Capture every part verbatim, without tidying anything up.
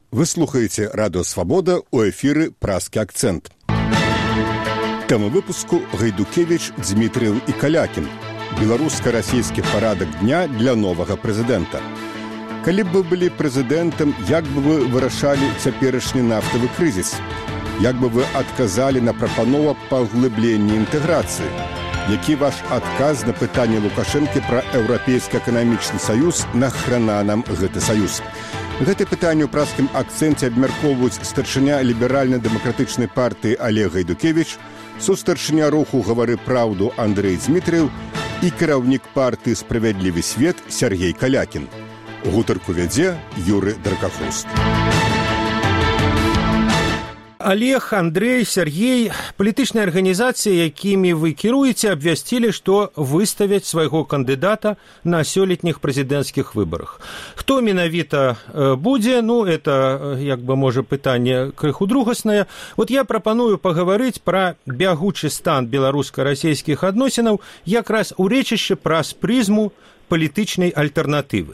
Вы слухаете «Радио Свобода», у эфиры «Празкі акцент». Тема выпуску Гайдукевич, Дмитрiew и Калякін. Беларуска-расійскі парадак дня для новага прэзідэнта. Калі б вы былі прэзідэнтам, як бы вы вырашалі цяперашні нафтавы крызіс? Як бы вы адказалі на прапанову паглыблення інтэграцыі? Які ваш адказ на пытанне Лукашэнкі пра Еўрапейскі эканамічны саюз, нахрана нам гэты саюз? Гэта пытанне ў празкім акцэнце абмяркоўваюць старшыня ліберальна-дэмакратычнай партыі Олег Гайдукевич, сустаршыня руху «Гавары праўду» Андрэй Дмитрiew і кіраўнік партыі «Справядлівы свет» Сергей Калякін. Гутарку вядзе Юры Дракахост. Олег, Андрей, Сергей, палітычныя арганізацыі, якімі вы кіруеце, абвясцілі, што выставяць свайго кандыдата на сёлетніх прэзідэнцкіх выбарах. Хто менавіта будзе, ну, это, як бы, можа, пытанне крыху другаснае. Вот я прапаную пагаварыць пра бягучы стан беларуска-расійскіх адносінаў якраз у рэчышчы праз прызму палітычнай альтэрнатывы.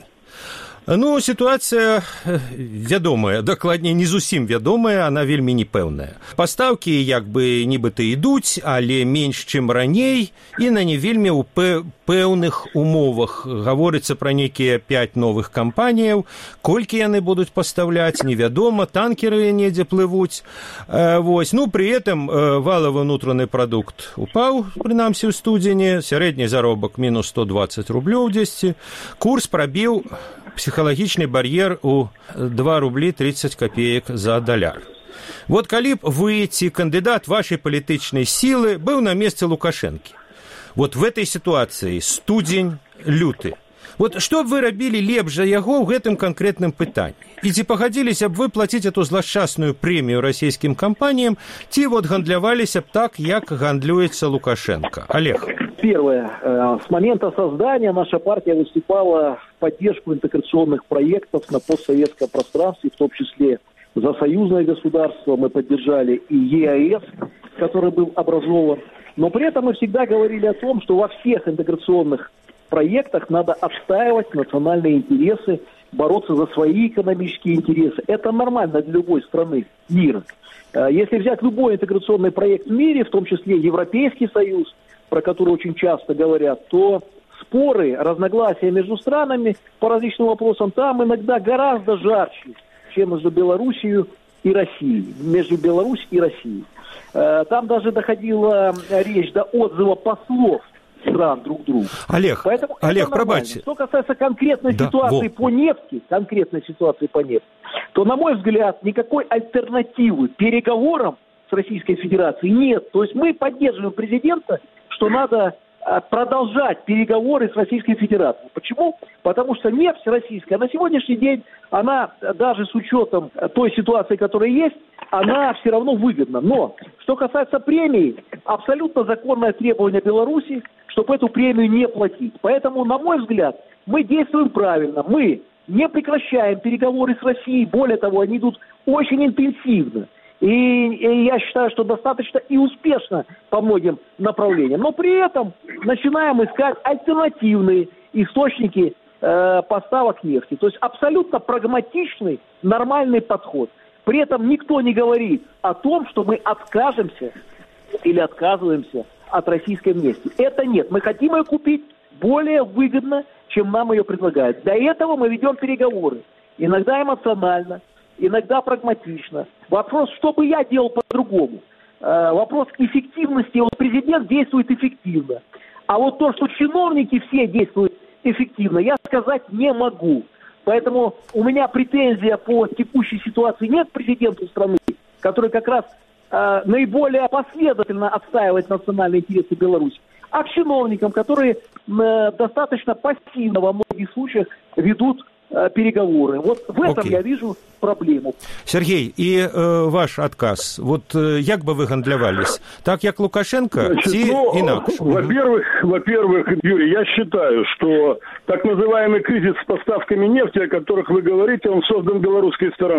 Ну, ситуация вядомая, дакладней, не зусім вядомая, она вельмі непэўная. Пастаўкі як бы нібыта ідуць, але менш, чым раней, і на не вельмі ў пэўных умовах. Гаворыцца пра нейкія пяць новых кампаніяў, колькі яны будуць пастаўляць, невядома, танкеры недзе плывуць. Вось. Ну, при этом валовый внутренний продукт упаў, прынамсі ў студзені, сярэдні заробак мінус сто двадцать рублёў дзесьці, курс прабіў психологичный барьер у два рубля тридцать копеек за доляр. Вот калі б вы, ці кандидат вашей палітычнай силы, был на месте Лукашэнкі, вот в этой ситуации студзень, люты, вот что б вы рабілі лепш за яго ў гэтым канкрэтным пытанні? І ці пагадзіліся б вы плаціць эту злашчасную прэмію расійскім кампаніям, ці вот гандляваліся б так, як гандлюецца Лукашенко? Олег. Первое. С момента создания наша партия выступала в поддержку интеграционных проектов на постсоветском пространстве, в том числе за союзное государство. Мы поддержали и ЕАЭС, который был образован. Но при этом мы всегда говорили о том, что во всех интеграционных проектах надо отстаивать национальные интересы, бороться за свои экономические интересы. Это нормально для любой страны мира. Если взять любой интеграционный проект в мире, в том числе Европейский Союз, про который очень часто говорят, то споры, разногласия между странами по различным вопросам там иногда гораздо жарче, чем между Белоруссией и Россией, между Белоруссией и Россией. Там даже доходила речь до отзыва послов стран друг к другу. Олег, Поэтому Олег, пробачьте. Что касается конкретной да, ситуации во. по нефти, конкретной ситуации по нефти, то, на мой взгляд, никакой альтернативы переговорам с Российской Федерацией нет. То есть мы поддерживаем президента, что надо продолжать переговоры с Российской Федерацией. Почему? Потому что нефть российская на сегодняшний день, она даже с учетом той ситуации, которая есть, она все равно выгодна. Но, что касается премии, абсолютно законное требование Беларуси, чтобы эту премию не платить. Поэтому, на мой взгляд, мы действуем правильно. Мы не прекращаем переговоры с Россией. Более того, они идут очень интенсивно. И, и я считаю, что достаточно и успешно по многим направлениям. Но при этом начинаем искать альтернативные источники э, поставок нефти. То есть абсолютно прагматичный, нормальный подход. При этом никто не говорит о том, что мы откажемся или отказываемся от российской нефти. Это нет. Мы хотим ее купить более выгодно, чем нам ее предлагают. Для этого мы ведем переговоры. Иногда эмоционально, иногда прагматично. Вопрос, что бы я делал по-другому. Э, вопрос эффективности. Вот президент действует эффективно. А вот то, что чиновники все действуют эффективно, я сказать не могу. Поэтому у меня претензия по текущей ситуации нет к президенту страны, который как раз э, наиболее последовательно отстаивает национальные интересы Беларуси, а к чиновникам, которые э, достаточно пассивно во многих случаях ведут переговоры. Вот в этом okay. я вижу проблему. Сергей, и э, ваш отказ. Вот э, як бы вы гандлявались? Так, як Лукашенко, Значит, ну, инакше? Во-первых, во-первых, Юрий, я считаю, что так называемый кризис с поставками нефти, о которых вы говорите, он создан белорусской стороной.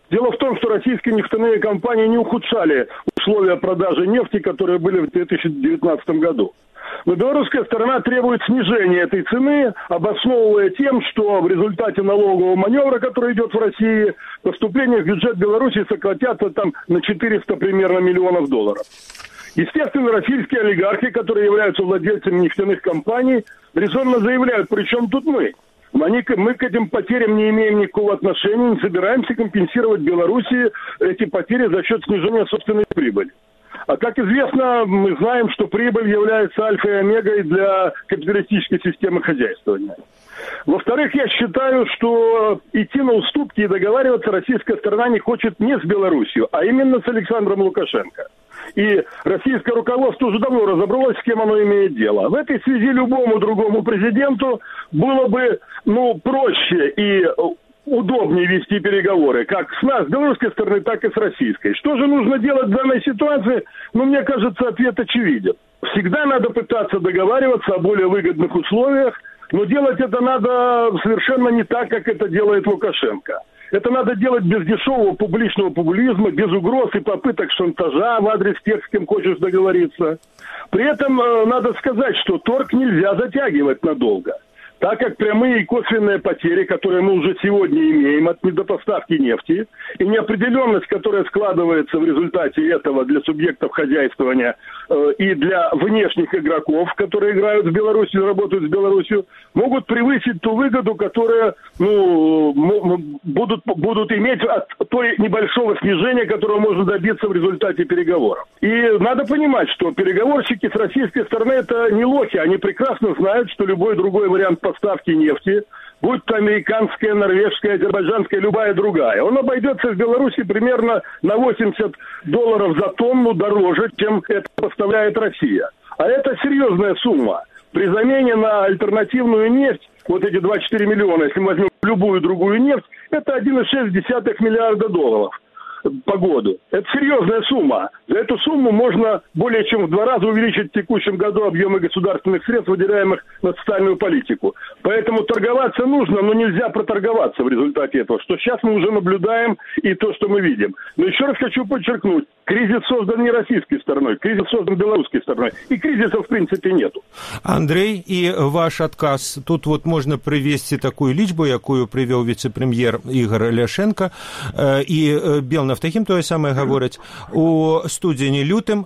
Дело в том, что российские нефтяные компании не ухудшали условия продажи нефти, которые были в две тысячи девятнадцатом году. Но белорусская сторона требует снижения этой цены, обосновывая тем, что в результате налогового маневра, который идет в России, поступления в бюджет Беларуси сократятся там на четыреста примерно миллионов долларов. Естественно, российские олигархи, которые являются владельцами нефтяных компаний, резонно заявляют, причем тут мы. Мы к этим потерям не имеем никакого отношения, не собираемся компенсировать Беларуси эти потери за счет снижения собственной прибыли. А как известно, мы знаем, что прибыль является альфой и омегой для капиталистической системы хозяйствования. Во-вторых, я считаю, что идти на уступки и договариваться российская сторона не хочет не с Беларусью, а именно с Александром Лукашенко. И российское руководство уже давно разобралось, с кем оно имеет дело. В этой связи любому другому президенту было бы, ну, проще и удобнее вести переговоры, как с нас, с белорусской стороны, так и с российской. Что же нужно делать в данной ситуации? Ну, мне кажется, ответ очевиден. Всегда надо пытаться договариваться о более выгодных условиях, но делать это надо совершенно не так, как это делает Лукашенко. Это надо делать без дешевого публичного популизма, без угроз и попыток шантажа в адрес тех, с кем хочешь договориться. При этом э, надо сказать, что торг нельзя затягивать надолго, так как прямые и косвенные потери, которые мы уже сегодня имеем от недопоставки нефти, и неопределенность, которая складывается в результате этого для субъектов хозяйствования э, и для внешних игроков, которые играют в Беларуси, работают с Беларусью, могут превысить ту выгоду, которая, ну, будут, будут иметь от той небольшого снижения, которого можно добиться в результате переговоров. И надо понимать, что переговорщики с российской стороны это не лохи, они прекрасно знают, что любой другой вариант поставки нефти, будь то американская, норвежская, азербайджанская, любая другая, он обойдется в Беларуси примерно на восемьдесят долларов за тонну дороже, чем это поставляет Россия. А это серьезная сумма. При замене на альтернативную нефть, вот эти двадцать четыре миллиона, если мы возьмем любую другую нефть, это один целых шесть десятых миллиарда долларов по году. Это серьезная сумма. За эту сумму можно более чем в два раза увеличить в текущем году объемы государственных средств, выделяемых на социальную политику. Поэтому торговаться нужно, но нельзя проторговаться в результате этого, что сейчас мы уже наблюдаем и то, что мы видим. Но еще раз хочу подчеркнуть, кризис создан не российской стороной, кризис создан белорусской стороной. И кризиса в принципе нету. Андрей, и ваш отказ. Тут вот можно привести такую лічбу, якую привел вице-премьер Игорь Ляшенко, и Белнафтахим тое самое говорить. У студзені-лютым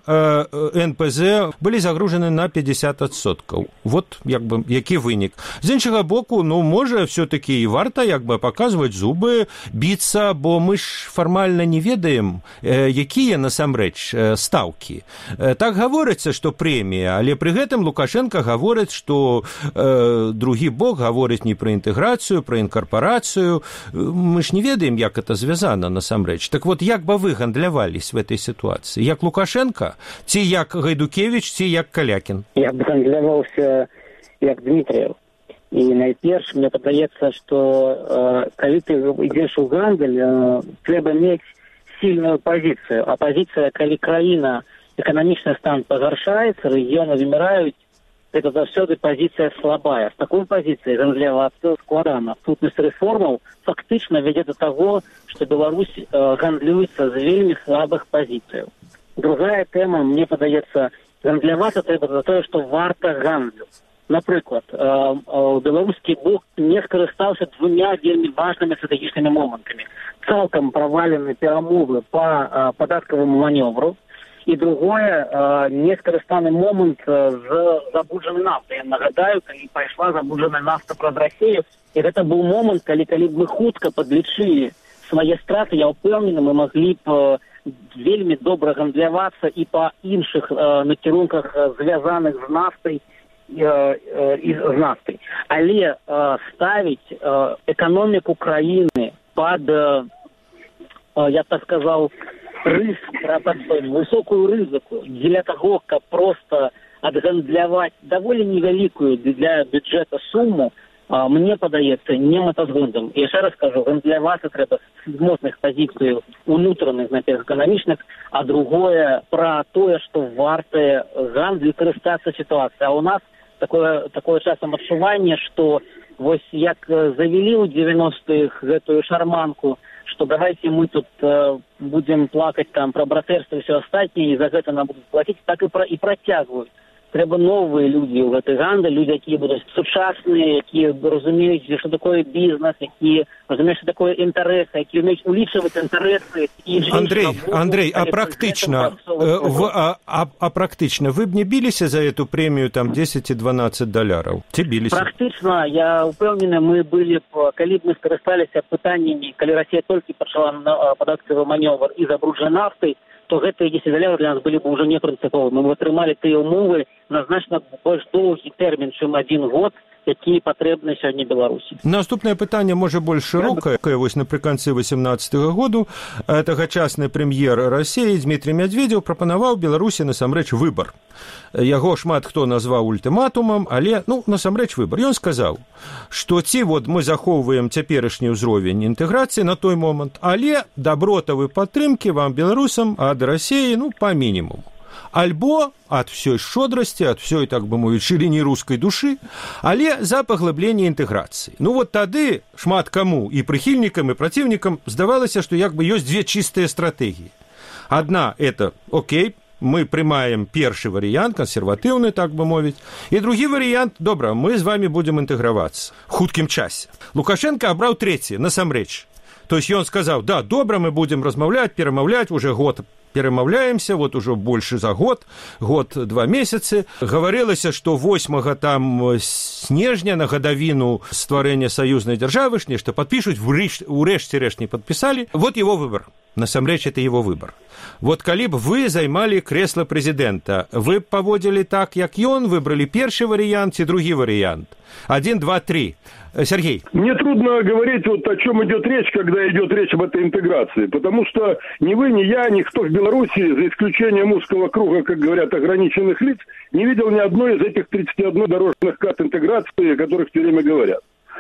эн пэ зэ былі загружены на пятьдесят адсоткаў. Вот як бы які вынік. З іншага боку, ну можа все-таки і варта як бы паказваць зубы, біцца, бо мы ж фармальна не ведаем, якія насамрэч стаўкі. Так гаворыцца, што прэмія, але пры гэтым Лукашенко гаворыць, што э, другі бок гаворыць не пра інтэграцыю, пра інкарпарацыю. Мы ж не ведаем, як это звязана насамрэч. Так вот, як бы вы гандлявались в этой ситуации? Як Лукашенко, ці як Гайдукевич, ці як Калякін? Я б гандляваўся як Дмітрыев. І найперш, мне падаецца, што э, калі ты ідзеш у гандаль, э, трэба мець сильную позицию. А позиция, калі краіна, эканамічны стан пагаршаецца, рэгіёны выміраюць, это заўсёды позиция слабая. С такой позицией гандлявацца складана. Сутнасць рэформаў фактычна вядзе до того, что Беларусь э, гандлюецца з вельмі слабых позиций. Другая тема, мне падаецца, гандлявацца трэба за тое, што варта гандлю. Напрыклад, э, э, беларускі бок не скарыстаўся двумя вельмі важнымі стратэгічнымі момантамі. Цалкам правалены перамовы по э, падаткаваму маневру, и другое, э, не скарыстаны момент э, з забуджанай нафтай. Я нагадаю, калі пайшла забуджаная нафта праз Расію, і гэта быў момант, калі, калі б мы хутка падлічылі свае страты, я ўпэўнены, мы маглі б э, вельмі добра гандлявацца і па іншых э, накірунках, э, звязаных з нафтай і э, э, з нафтай. Але э, ставіць э, эканоміку краіны пад, э, э, я так сказал, риск, высокую рызыку для того, каб просто адгандляваць даволі невялікую для бюджета сумму, мне падаецца немэтазгодным. І яшчэ раз кажу, гандлявацца трэба з моцных пазіцый унутраных, например, эканамічных, а другое пра тое, што варта гандлю карыстацца сітуацыя. А у нас такое, такое часам адчуванне, што вось як завялі ў девяностых гэтую шарманку, что давайте мы тут э, будем плакать там про братерство и все остальное, и за это нам будут платить, так и, про, и протягивают. Трэба новые люди в гэты гандаль, люди, якія будуць сучасныя, якія разумеюць, што такое бізнес, якія разумеюць, што такое інтарэсы, якія ўмеюць улічваць інтарэсы. Андрей, Андрей, а практычна, в, а, а, а практычна вы б не біліся за эту прэмію там дзесяць-дванаццаць даляраў? Ці біліся? Практычна, я упэўнены, мы былі б, калі б мы скарысталіся пытаннямі, калі Расія толькі пачала падаткавы манёвр і забруджана нафтай, то гэтыя дзесяць даляраў для нас былі б ўжо не прынцыповымі. Мы атрымалі тыя ўмовы на значна больш доўгі тэрмін, чым адзін год, якія патрэбны сёння Беларусі. Наступнае пытанне можа больш шырокае. Вось напрыканцы васемнаццатага году тагачасны прэм'ер Расіі Дмітрий Медведев прапанаваў Беларусі насамрэч выбар. Яго шмат хто назваў ультыматумам, але, ну, насамрэч выбар. Ён сказаў, што ці вот мы захоўваем цяперашні ўзровень інтэграцыі на той момант, але дабротавай падтрымкі вам, беларусам, ад Расіі, ну, па мінімуму. Альбо ад всёй шчодрасці, ад всёй, так бы мовіць, шырыні рускай душы, але за паглыбленне інтэграцыі. Ну вот тады шмат каму, і прыхільнікам, і праціўнікам здавалася, што як бы ёсць две чыстыя стратэгіі. Адна – это, окей, мы прымаем першы варыянт, кансерватыўны, так бы мовіць, і другі варыянт – добра, мы з вами будзем інтэгравацца в хуткім часе. Лукашенко абраў трэці, насамрэч. То есть ён сказаў, да, добра, мы будзем размаўляць, перамаўляць, уже год перамаўляемся, вот уже больше за год, год, два месяцы. Гаварылася, што восьмага там снежня на гадавіну стварэння саюзнай дзяржавы ж нешта падпішуць, урэшце рэшт не падпісалі. Вот его выбор. Насамрэч, это его выбор. Вот калі б вы займалі крэсла прэзідэнта, вы б паводзілі так, як ён, выбралі першы варыянт ці другі варыянт? Один, два, три. Сергей. Мне трудно говорить, вот о чем идет речь, когда идет речь об этой интеграции, потому что ни вы, ни я, никто в Беларуси, за исключением узкого круга, как говорят, ограниченных лиц, не видел ни одной из этих тридцати одной дорожных карт интеграции, о которых все время говорят.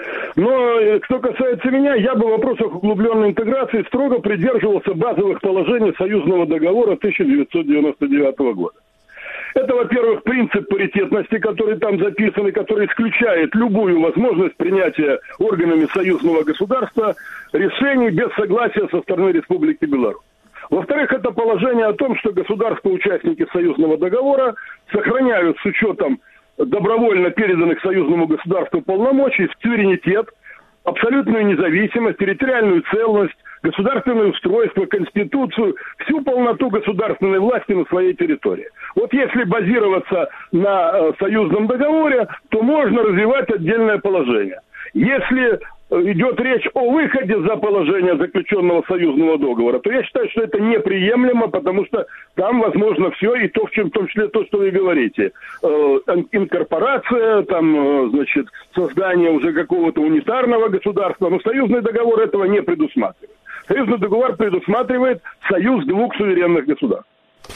Но, что касается меня, я бы в вопросах углубленной интеграции строго придерживался базовых положений союзного договора тысяча девятьсот девяносто девятого года. Это, во-первых, принцип паритетности, который там записан, и который исключает любую возможность принятия органами союзного государства решений без согласия со стороны Республики Беларусь. Во-вторых, это положение о том, что государства-участники союзного договора сохраняют с учетом добровольно переданных союзному государству полномочий суверенитет, абсолютную независимость, территориальную целостность, государственное устройство, конституцию, всю полноту государственной власти на своей территории. Вот если базироваться на э, союзном договоре, то можно развивать отдельное положение. Если идет речь о выходе за положение заключенного союзного договора, то я считаю, что это неприемлемо, потому что там возможно все, и то, в, чем, в том числе то, что вы говорите. Э, инкорпорация, там, э, значит, создание уже какого-то унитарного государства, но союзный договор этого не предусматривает. Союзный договор предусматривает союз двух суверенных государств.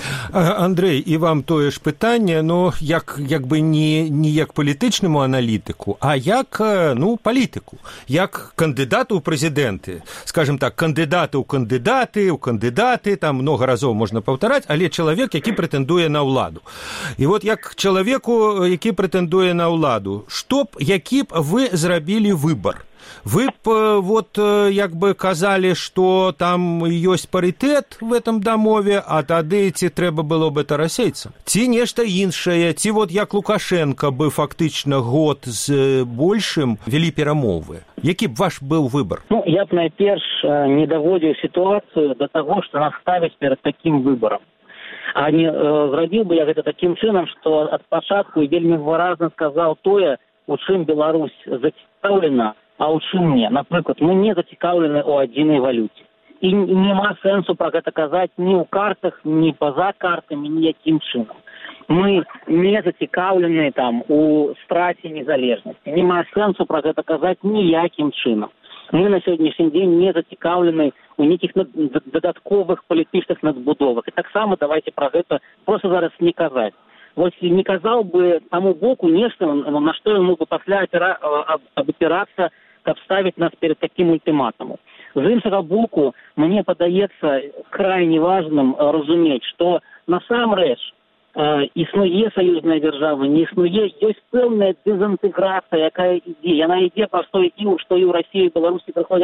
Андрей, і вам тое ж пытанне, ну, як, як бы не, не як палітычнаму аналітыку, а як, ну, палітыку, як кандыдату ў прэзідэнты. Скажем так, кандыдаты ў кандыдаты, ў кандыдаты, там много разоў можна паўтараць, але чалавек, які прэтэндуе на ўладу. І вот як чалавеку, які прэтэндуе на ўладу, што б, які б вы зрабілі выбар? Вы б вот як бы казалі, што там ёсць парытэт в этом дамове, а тады ці трэба было б это расейцам? Ці нешта іншае, ці вот як Лукашенко бы фактычна год з большым вялі перамовы? Які б ваш быў выбар? Ну, я б найперш не даводзіў сітуацыю да таго, што нас ставяць перад такім выбарам. А не э, зрабіў бы я гэта такім чынам, што ад пачатку вельмі выразна сказаў тое, у чым Беларусь зацікаўлена, а ў чым не. Напрыклад, мы не зацікаўлены ў адзінай валюце. І няма сэнсу пра гэта казаць ні ў картах, ні па-за картамі, ніякім чынам. Мы не зацікаўлены там у страце незалежнасці. Няма сэнсу пра гэта казаць ніякім чынам. Мы на сённяшні дзень не зацікаўлены у нейкіх дадатковых палітычных надбудовах. І таксама давайте пра гэта проста зараз не казаць. Вот не казаў бы таму боку нешта, на што ён мог бы пасля абапірацца, каб ставіць нас перед таким ультыматумом. З іншага боку, мне падаецца крайне важным разумець, што насамрэч э, існуе саюзная дзяржава, не існуе, ёсць пэўная дезінтэграцыя, якая ідзе. Яна ідзе праз той іў, што і ў Расіі і Беларусі прыходзяць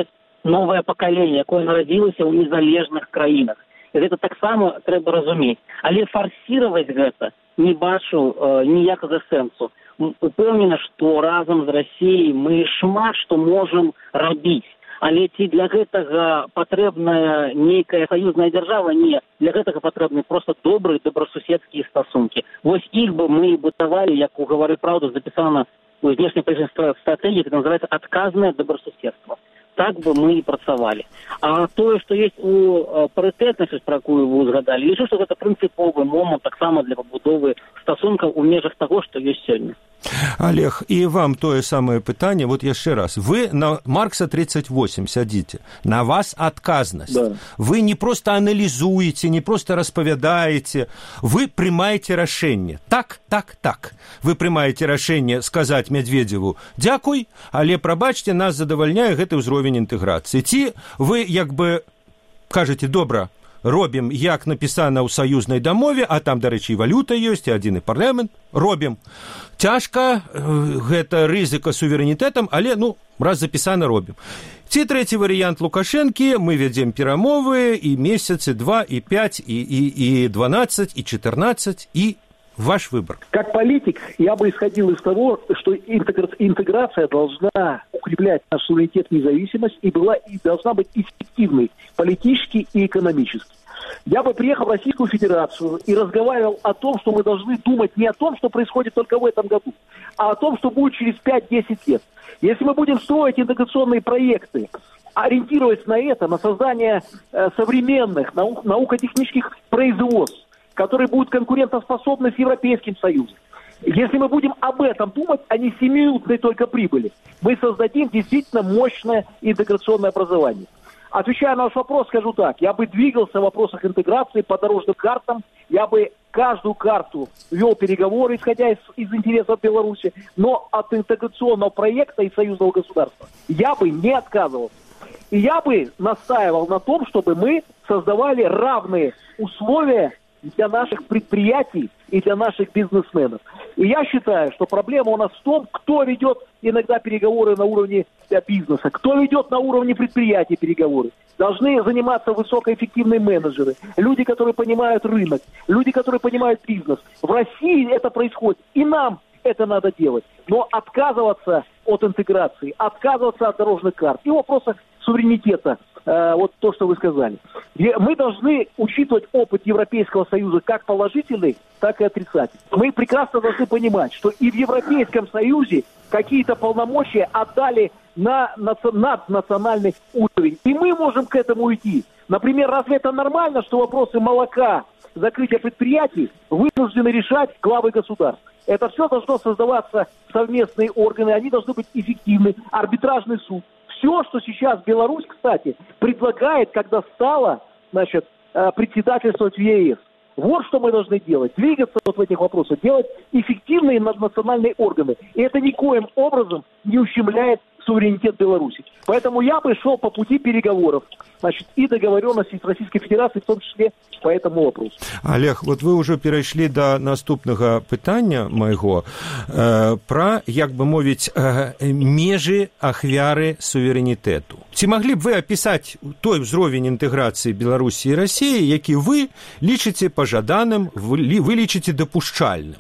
новае пакаленне, якое нарадзілася ў незалежных краінах. І гэта таксама трэба разумець. Але фарсіраваць гэта не бачу э, ніякага сэнсу. Упэўнена, што разам з Расіяй мы шмат што можам рабіць. Але ці для гэтага патрэбная нейкая саюзная дзяржава? Не. Для гэтага патрэбны проста добрыя добрасуседскія стасункі. Вось іх бы мы будавалі, як у «Гавары праўду» запісана у знешнепалітычнай стратэгіі, гэта называецца адказнае добрасуседства. Так бы мы і працавалі. А тое, што ёсць у парытэтнасці, пра якую вы узгадалі, лічу, што гэта прынцыповы момант таксама для пабудовы стасункаў у межах таго, што ёсць сёння. Олег, і вам тое самае пытанне, вот яшчэ раз. Вы на Маркса тридцать восемь сядзіце, на вас адказнасць. Да. Вы не просто аналізуеце, не просто распавядаеце, вы прымаеце рашэнне. Так, так, так. Вы прымаеце рашэнне сказаць Медведеву «Дзякуй, але, прабачце, нас задавальняе гэты ўзровень інтэграцыі». Ці вы, як бы, кажаце, добра, робім, як напісана ў саюзнай дамове, а там, дарэчы, і валюта ёсць, і адзіны парламент, робім. Цяжка, гэта рызыка суверэнітэтам, але, ну, раз запісана, робім. Ці трэці варыянт Лукашэнкі, мы вядзем перамовы і месяцы, два, і пять, і, і, і дванадцать, і четырнадцать, і ваш выбор. Как политик я бы исходил из того, что интеграция должна укреплять наш суверенитет и независимость и, была, и должна быть эффективной политически и экономически. Я бы приехал в Российскую Федерацию и разговаривал о том, что мы должны думать не о том, что происходит только в этом году, а о том, что будет через пять-десять лет. Если мы будем строить интеграционные проекты, ориентироваться на это, на создание э, современных наук, наукотехнических производств, которые будут конкурентоспособны с Европейским Союзом. Если мы будем об этом думать, а не семиминутной только прибыли, мы создадим действительно мощное интеграционное образование. Отвечая на ваш вопрос, скажу так. Я бы двигался в вопросах интеграции по дорожным картам. Я бы каждую карту вел переговоры, исходя из, из интересов Беларуси. Но от интеграционного проекта и союзного государства я бы не отказывался. И я бы настаивал на том, чтобы мы создавали равные условия для наших предприятий и для наших бизнесменов. И я считаю, что проблема у нас в том, кто ведет иногда переговоры на уровне бизнеса, кто ведет на уровне предприятий переговоры. Должны заниматься высокоэффективные менеджеры, люди, которые понимают рынок, люди, которые понимают бизнес. В России это происходит, и нам это надо делать. Но отказываться от интеграции, отказываться от дорожных карт и в вопросах суверенитета, э, вот то, что вы сказали. Мы должны учитывать опыт Европейского Союза как положительный, так и отрицательный. Мы прекрасно должны понимать, что и в Европейском Союзе какие-то полномочия отдали на наднациональный уровень. И мы можем к этому уйти. Например, разве это нормально, что вопросы молока, закрытия предприятий вынуждены решать главы государств? Это все должно создаваться совместные органы, они должны быть эффективны, арбитражный суд. Все, что сейчас Беларусь, кстати, предлагает, когда стала, значит, председательствовать в ЕС. Вот что мы должны делать. Двигаться вот в этих вопросах, делать эффективные наднациональные органы. И это никоим образом не ущемляет суверенитет Беларуси. Поэтому я бы шел по пути переговоров, значит, и договоренности с Российской Федерацией, в том числе по этому вопросу. Олег, вот вы уже перейшли до наступного питання моего э, про, як бы мовить, э, межи ахвяры суверенитету. Ці могли б вы описать той ўзровень інтэграцыі Беларусі і Расіі, які вы лічыце пажаданым, вы, вы лічыце дапушчальным?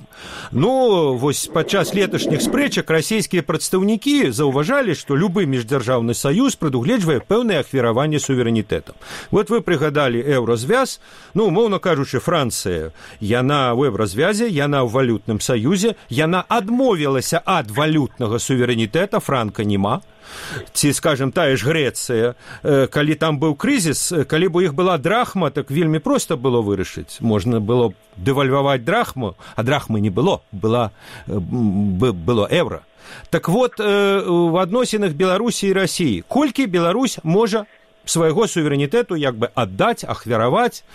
Ну, вось падчас леташніх спрэчак расійскія прадстаўнікі заўважалі, што любы міждзяржаўны саюз прадугледжвае пэўнае ахвяраванне суверэнітэтам. Вот вы прыгадалі еўразвяз, ну, умоўна кажучы, Францыя, яна ў еўразвязе, яна ў валютным саюзе, яна адмовілася ад валютнага суверэнітэта, франка няма. Ці, скажем, тая ж Грэцыя, калі там быў крызіс, калі б у іх была драхма, так вельмі проста было вырашыць. Можна было дэвальваваць драхму, а драхмы не было, была, было еўра. Так вот, в адносінах Беларусі і Расіі, колькі Беларусь можа свайго суверэнітэту як бы аддаць, ахвяраваць,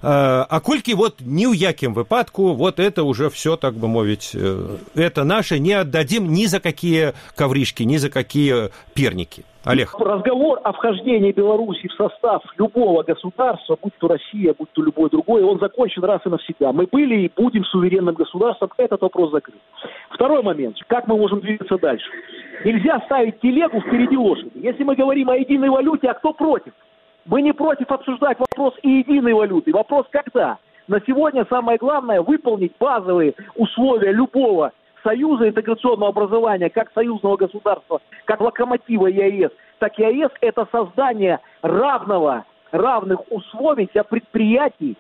а колькі вот ні ў якім выпадку, вот это уже все, так бы мовить, это наше, не отдадим ни за какие ковришки, ни за какие перники. Олег. Разговор о вхождении Беларуси в состав любого государства, будь то Россия, будь то любое другое, он закончен раз и навсегда. Мы были и будем суверенным государством, этот вопрос закрыт. Второй момент. Как мы можем двигаться дальше? Нельзя ставить телегу впереди лошади. Если мы говорим о единой валюте, а кто против? Мы не против обсуждать вопрос и единой валюты. Вопрос когда? На сегодня самое главное выполнить базовые условия любого союза интеграционного образования, как союзного государства, как локомотива ЕАЭС, так и ЕАЭС – это создание равного, равных условий для предприятий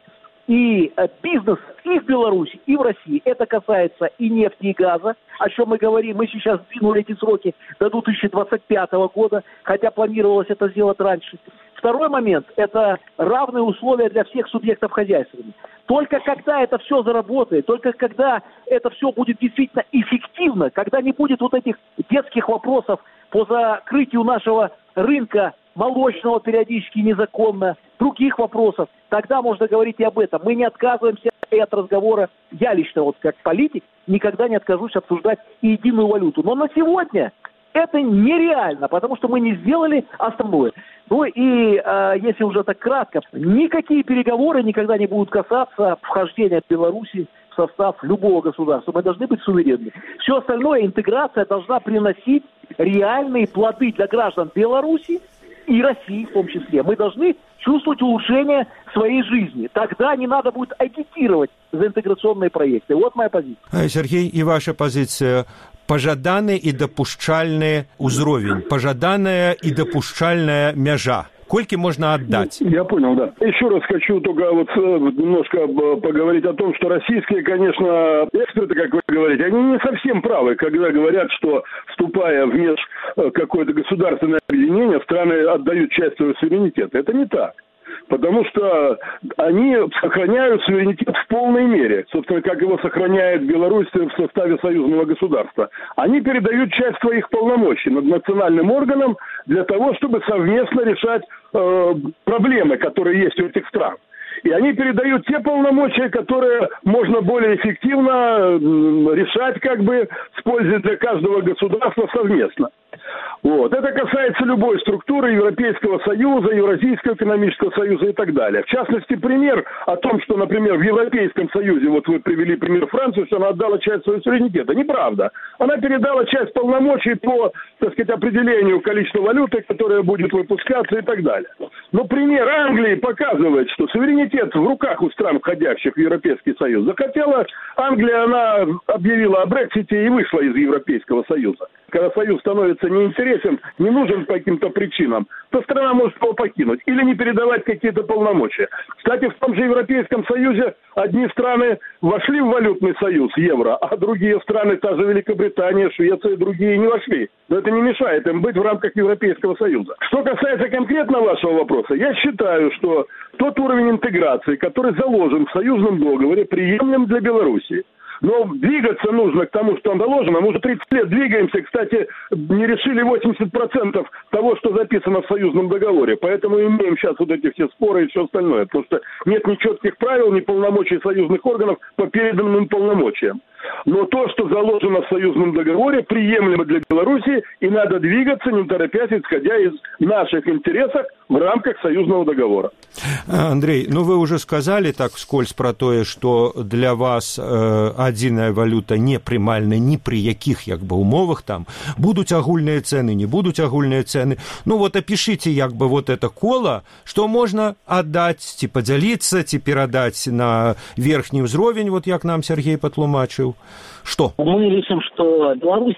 и бизнеса и в Беларуси, и в России. Это касается и нефти, и газа, о чем мы говорим. Мы сейчас сдвинули эти сроки до две тысячи двадцать пятого года, хотя планировалось это сделать раньше. Второй момент – это равные условия для всех субъектов хозяйствования. Только когда это все заработает, только когда это все будет действительно эффективно, когда не будет вот этих детских вопросов по закрытию нашего рынка молочного периодически незаконно, других вопросов, тогда можно говорить и об этом. Мы не отказываемся и от разговора. Я лично, вот как политик, никогда не откажусь обсуждать и единую валюту. Но на сегодня это нереально, потому что мы не сделали основное. Ну и, э, если уже так кратко, никакие переговоры никогда не будут касаться вхождения Беларуси в состав любого государства. Мы должны быть суверенны. Все остальное, интеграция должна приносить реальные плоды для граждан Беларуси и России в том числе. Мы должны чувствовать улучшение своей жизни. Тогда не надо будет агитировать за интеграционные проекты. Вот моя позиция. Сергей, и ваша позиция. Пожаданы и допушчальны узровень, пожаданая и допушчальная мяжа. Кольки можно отдать? Я понял, да. Еще раз хочу только вот немножко поговорить о том, что российские, конечно, эксперты, как вы говорите, они не совсем правы, когда говорят, что, вступая в меж какое-то государственное объединение, страны отдают часть своего суверенитета. Это не так. Потому что они сохраняют суверенитет в полной мере. Собственно, как его сохраняет Беларусь в составе союзного государства. Они передают часть своих полномочий над национальным органом для того, чтобы совместно решать э, проблемы, которые есть у этих стран. И они передают те полномочия, которые можно более эффективно решать, как бы, с пользой для каждого государства совместно. Вот. Это касается любой структуры Европейского Союза, Евразийского экономического союза и так далее. В частности, пример о том, что, например, в Европейском Союзе, вот вы привели пример Франции, что она отдала часть своего суверенитета. Неправда. Она передала часть полномочий по, так сказать, определению количества валюты, которая будет выпускаться и так далее. Но пример Англии показывает, что суверенитет в руках у стран, входящих в Европейский Союз. Захотела Англия, она объявила о Брексите и вышла из Европейского Союза. Когда Союз становится неинтересен, не нужен по каким-то причинам, то страна может его покинуть или не передавать какие-то полномочия. Кстати, в том же Европейском Союзе одни страны вошли в валютный союз, евро, а другие страны, та же Великобритания, Швеция и другие не вошли. Но это не мешает им быть в рамках Европейского Союза. Что касается конкретно вашего вопроса, я считаю, что тот уровень интеграции, который заложен в союзном договоре, приемлем для Беларуси. Но двигаться нужно к тому, что заложено. Мы уже тридцать лет двигаемся. Кстати, не решили восемьдесят процентов того, что записано в союзном договоре. Поэтому имеем сейчас вот эти все споры и все остальное. Потому что нет ни четких правил, ни полномочий союзных органов по переданным полномочиям. Но то, что заложено в союзном договоре, приемлемо для Беларуси, и надо двигаться, не торопясь, исходя из наших интересов в рамках союзного договора. Андрей, ну вы уже сказали так вскользь про то, что для вас э, адзіная валюта не прымальна ні при якіх як бы умовах, там будуць агульныя цены, не будуць агульныя цены. Ну вот опишите як бы вот это коло, что можно отдать, ці подзяліцца, ці перадаць на верхні ўзровень, вот як нам Сергей патлумачыў. Что? Мы лічым, што Беларусь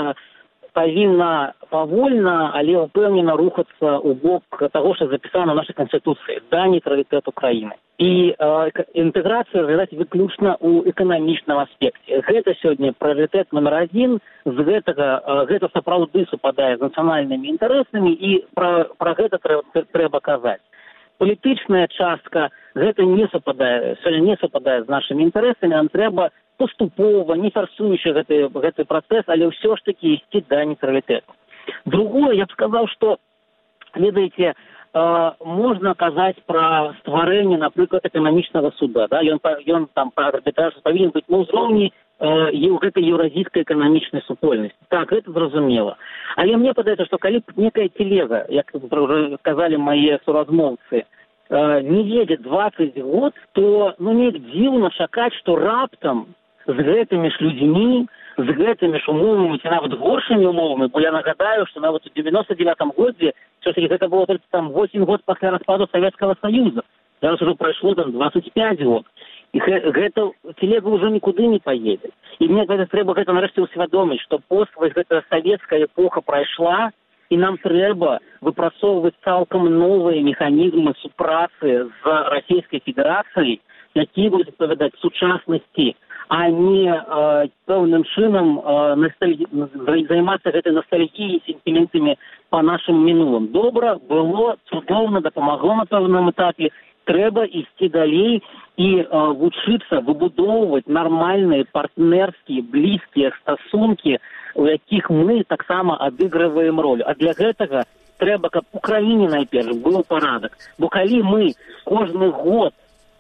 павінна павольна, але ўпэўнена рухацца ў бок таго, што запісана ў нашай канстытуцыі, да нейтралітэт Украіны. І э, інтэграцыя разглядаць выключна ў эканамічным аспекце. Гэта сёння прыярытэт нумар адзін, з гэтага э, гэта сапраўды супадае з нацыянальнымі інтарэсамі, і пра, пра гэта трэба, трэба казаць. Палітычная частка гэта не супадае, сёння не супадае з нашымі інтарэсамі, нам трэба поступова, не форсуючи гэты, гэты працэс, але ўсё ж таки ісці да нейтралітэту. Другое, я б сказаў, што, ведаеце, э, можна казаць пра стварэнне, напрыклад, эканамічнага суда. Да? Ён, ён там па арбітражу павінен быць на ўзроўні э, гэтай еўразійскай эканамічнай супольнасці. Так, гэта зразумела. Але мне падаецца, што калі некая телега, як уже казалі мае суразмоўцы, э, не едзе дваццаць год, то ну, неяк дзіўна чакаць, што раптам з гэтымі ж людзьмі з гэтымі ж умовамі ці нават горшымі умовамі, бо я нагадаю, што нават у девяносто девятом годзе все-таки гэта было только там восемь год пасля распаду Советского Союза. Зараз уже прайшло там двадцать пять год. І гэта телега ўжо нікуды не поедзе. І мне гэта трэба гэта нарэшце ўсвядоміць, што пост вось гэта савецкая эпоха прайшла, і нам трэба выпрацоўваць цалкам новыя механізмы супрацы з Расійскай Федэрацыяй, якія будуць адпавядаць сучаснасці, а не э, пэўным чынам э, ностальги... займацца гэтай ностальгіяй, сентиментамі па нашым мінулым. Добра, было, цудоўна, дапамагло на пэўным этапе. Трэба ісці далей і э, вучыцца выбудоўваць нармальныя партнерскія, блізкія стасункі, у якіх мы таксама адыгрываем роль. А для гэтага трэба, каб у краіне найперш быў парадак. Бо калі мы кожны год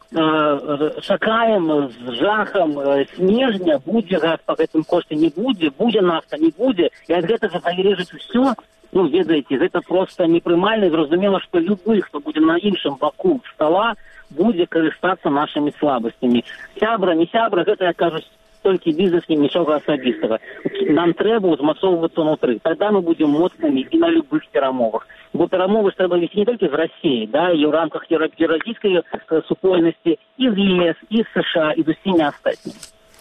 чакаем з жахам снежня, будзе газ па гэтым кошце, не будзе, будзе нафта, не будзе, і ад гэтага залежыць усё, ну, ведаеце, гэта проста непрымальна, зразумела, што любы, хто будзе на іншым баку стала, будзе карыстацца нашымі слабасцямі. Сябра, не сябра, гэта, як кажуць, толькі бізнес, не нічога асабістага. Нам трэба ўзмацоўвацца ўнутры. Тады мы будзем моцнымі і на любых перамовах. Бо перамовы трэба весці не толькі з Расіяй, да, і ў рамках еўразійскай супольнасці, і з ЕС, і з США, і з усімі астатнімі.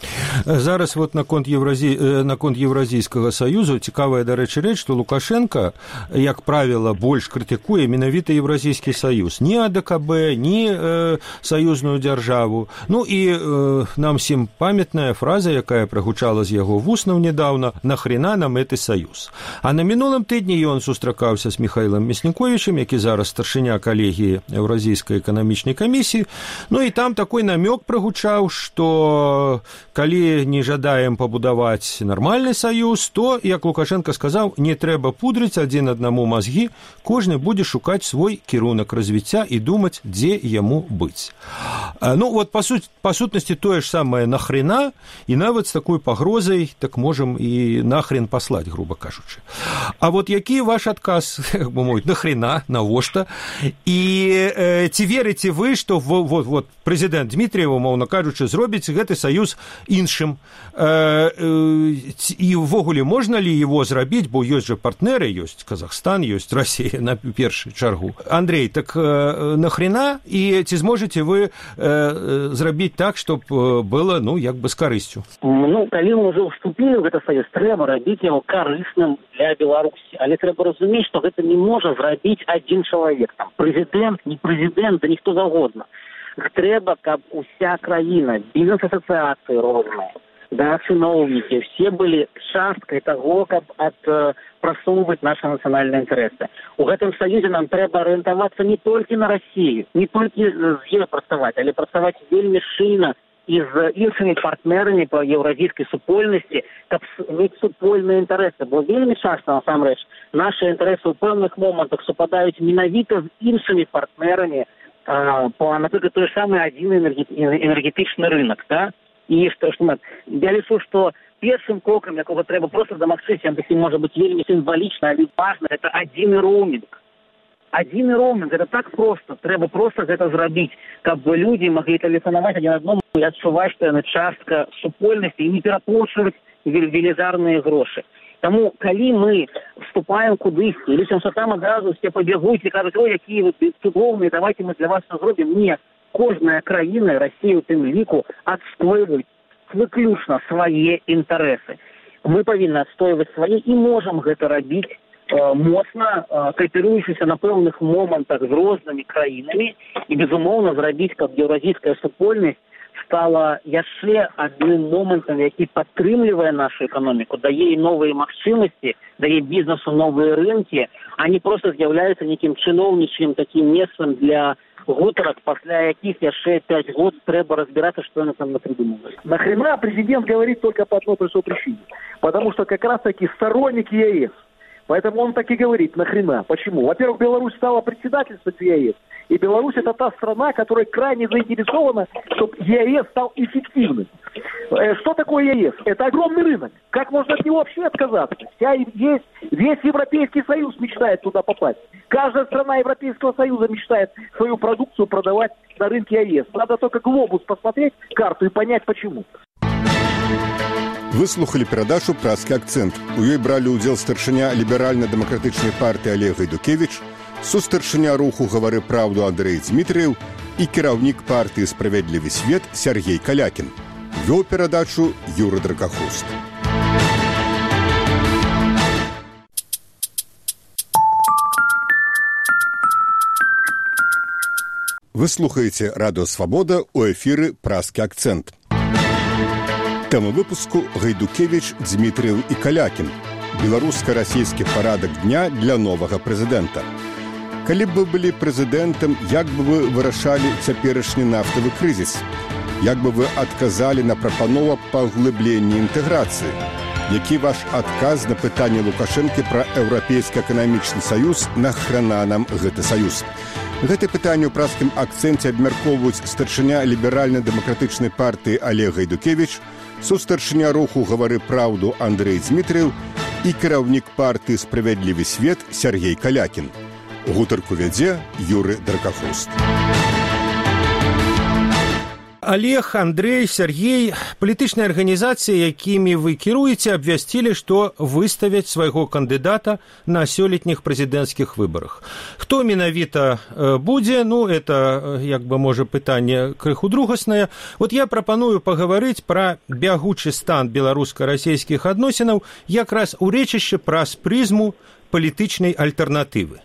Зараз вот наконт Евразі... наконт Еўразійскага саюзу цікавая, дарэчы, рэч, што Лукашенко, як правіла, больш крытыкуе менавіта Еўразійскі саюз. Ні АДКБ, ні э, саюзную дзяржаву. Ну і э, нам всім памятная фраза, якая прагучала з яго вуснаў недаўна: «Нахрена нам гэты саюз?». А на мінулым тыдні ён сустракаўся з Міхаілам Мясніковічам, які зараз старшыня калегіі Еўразійскай эканамічнай камісіі. Ну і там такой намёк прагучаў, што калі не жадаем пабудаваць нармальны саюз, то, як Лукашенко сказаў, не трэба пудрыць адзін аднаму мазгі, кожны будзе шукаць свой кірунак развіцця і думаць, дзе яму быць. Ну, вот, па, суть, па сутнасці, тое ж самае нахрена, і нават з такой пагрозай, так можам і нахрен паслаць, груба кажучы. А вот які ваш адказ, як бы мовіць, нахрена, навошта? І э, ці верыце вы, што вот, вот, прэзідэнт Дмітрыеў, умоўна кажучы, зробіць гэты саюз іншым, э, э, і ўвогуле можна ли его зрабіць, бо ёсць жа партнеры, ёсць Казахстан, ёсць Расія на першую чаргу. Андрей, так э, нахрена, і ці зможаце вы э, зрабіць так, чтоб было, ну, як бы з карысцю? Ну, калі мы ўжо вступілі ў гэты саюз, трэба рабіць яго карысным для Беларусі, але трэба разумець, што гэта не можа зрабіць адзін чалавек, там, прэзідэнт, не прэзідэнт, да ніхто заўгодна. Трэба, каб уся краіна, бізнес-асацыяцыі розныя, да, чыноўнікі, все былі часткай таго, каб адпрацоўваць нашы нацыянальныя інтарэсы. У гэтым саюзе нам трэба арыентавацца не толькі на Расію, не толькі з ёй працаваць, але працаваць вельмі шчыльна і з іншымі партнерамі па еўразійскай супольнасці, каб мець супольныя інтарэсы. Бо вельмі часта, насамрэч, нашы інтарэсы ў пэўных момантах супадаюць менавіта з іншымі партнерамі, по, например, той же самый один энергетичный рынок, да, и что, что я лишу, что первым кроком, якого треба просто домагчыся, таки может быть вельмі символично, але важно, это один роуминг. Один роуминг, это так просто, треба просто это зрабіць, каб люди могли телефоновать один одному и адчуваць, что яны частка супольнасці, и не пераплошваць велізарныя грошы. Таму, калі мы вступаем кудысьці, і лічым, што там адразу все пабягуць і кажуць, ой, якія вы цудоўныя, давайте мы для вас все зробім. Не, кожная краіна, Расія ў тым ліку, адстойваюць выключна свае інтарэсы. Мы павінны адстойваць свае і можам гэта рабіць э, моцна, э, кааперуючыся на пэўных момантах з рознымі краінамі і, безумоўна, зрабіць, каб еўразійская супольнасць стала яшчэ адным момантам, які падтрымлівае нашу эканоміку, дае і новыя магчымасці, дае бізнесу новыя рынкі, а не просто з'яўляецца нейкім чыноўнічым такім месцам для гутарак, пасля якіх яшчэ пять год трэба разбираться, что они там напридумывали. Нахрена президент говорит только по одной простой причине. Потому что как раз-таки сторонник ЕАЭС. Поэтому он так и говорит, нахрена. Почему? Во-первых, Беларусь стала председательствовать ЕАЭС. И Беларусь это та страна, которая крайне заинтересована, чтобы ЕАЭС стал эффективным. Что такое ЕАЭС? Это огромный рынок. Как можно от него вообще отказаться? Вся, весь, весь Европейский Союз мечтает туда попасть. Каждая страна Европейского Союза мечтает свою продукцию продавать на рынке ЕАЭС. Надо только глобус посмотреть, карту и понять, почему. Выслухали перадачу «Праскі акцэнт». У ёй бралі ўдзел старшыня ліберальна-дэмакратычнай партыі Олег Гайдукевіч, сустаршыня руху «Гавары праўду» Андрэй Дзмітрыеў і кіраўнік партыі «Справядлівы свет» Сергей Калякін. Вёў перадачу Юры Дракахост. Вы слухаеце радыё «Свабода» у эфіры «Праскі акцэнт». Тэма выпуску Гайдукевіч, Дзмітрыеў і Калякін. Беларуска-расійскі парадак дня для новага прэзідэнта. Калі б вы былі прэзідэнтам, як бы вы вырашалі цяперашні нафтавы крызіс? Як бы вы адказалі на прапанову паглыблення інтэграцыі? Які ваш адказ на пытанне Лукашэнкі пра еўрапейскі эканамічны саюз, нахрана нам гэты саюз? Гэта пытанне ў праскім акцэнце абмяркоўваюць старшыня ліберальна-дэмакратычнай партыі Олег Гайдукевіч, сустаршыня руху «Гавары праўду» Андрэй Дзмітрыеў і кіраўнік партыі «Справядлівы свет» Сергей Калякін. Гутарку вядзе Юры Дракахост. Олег, Андрей, Сергей, палітычныя арганізацыі, якімі вы кіруеце, абвясцілі, што выставяць свайго кандыдата на сёлетніх прэзідэнцкіх выбарах. Хто менавіта будзе, ну, это, як бы, можа, пытанне крыху другаснае. Вот я прапаную пагаварыць пра бягучы стан беларуска-расійскіх адносінаў якраз у рэчышчы праз прызму палітычнай альтэрнатывы.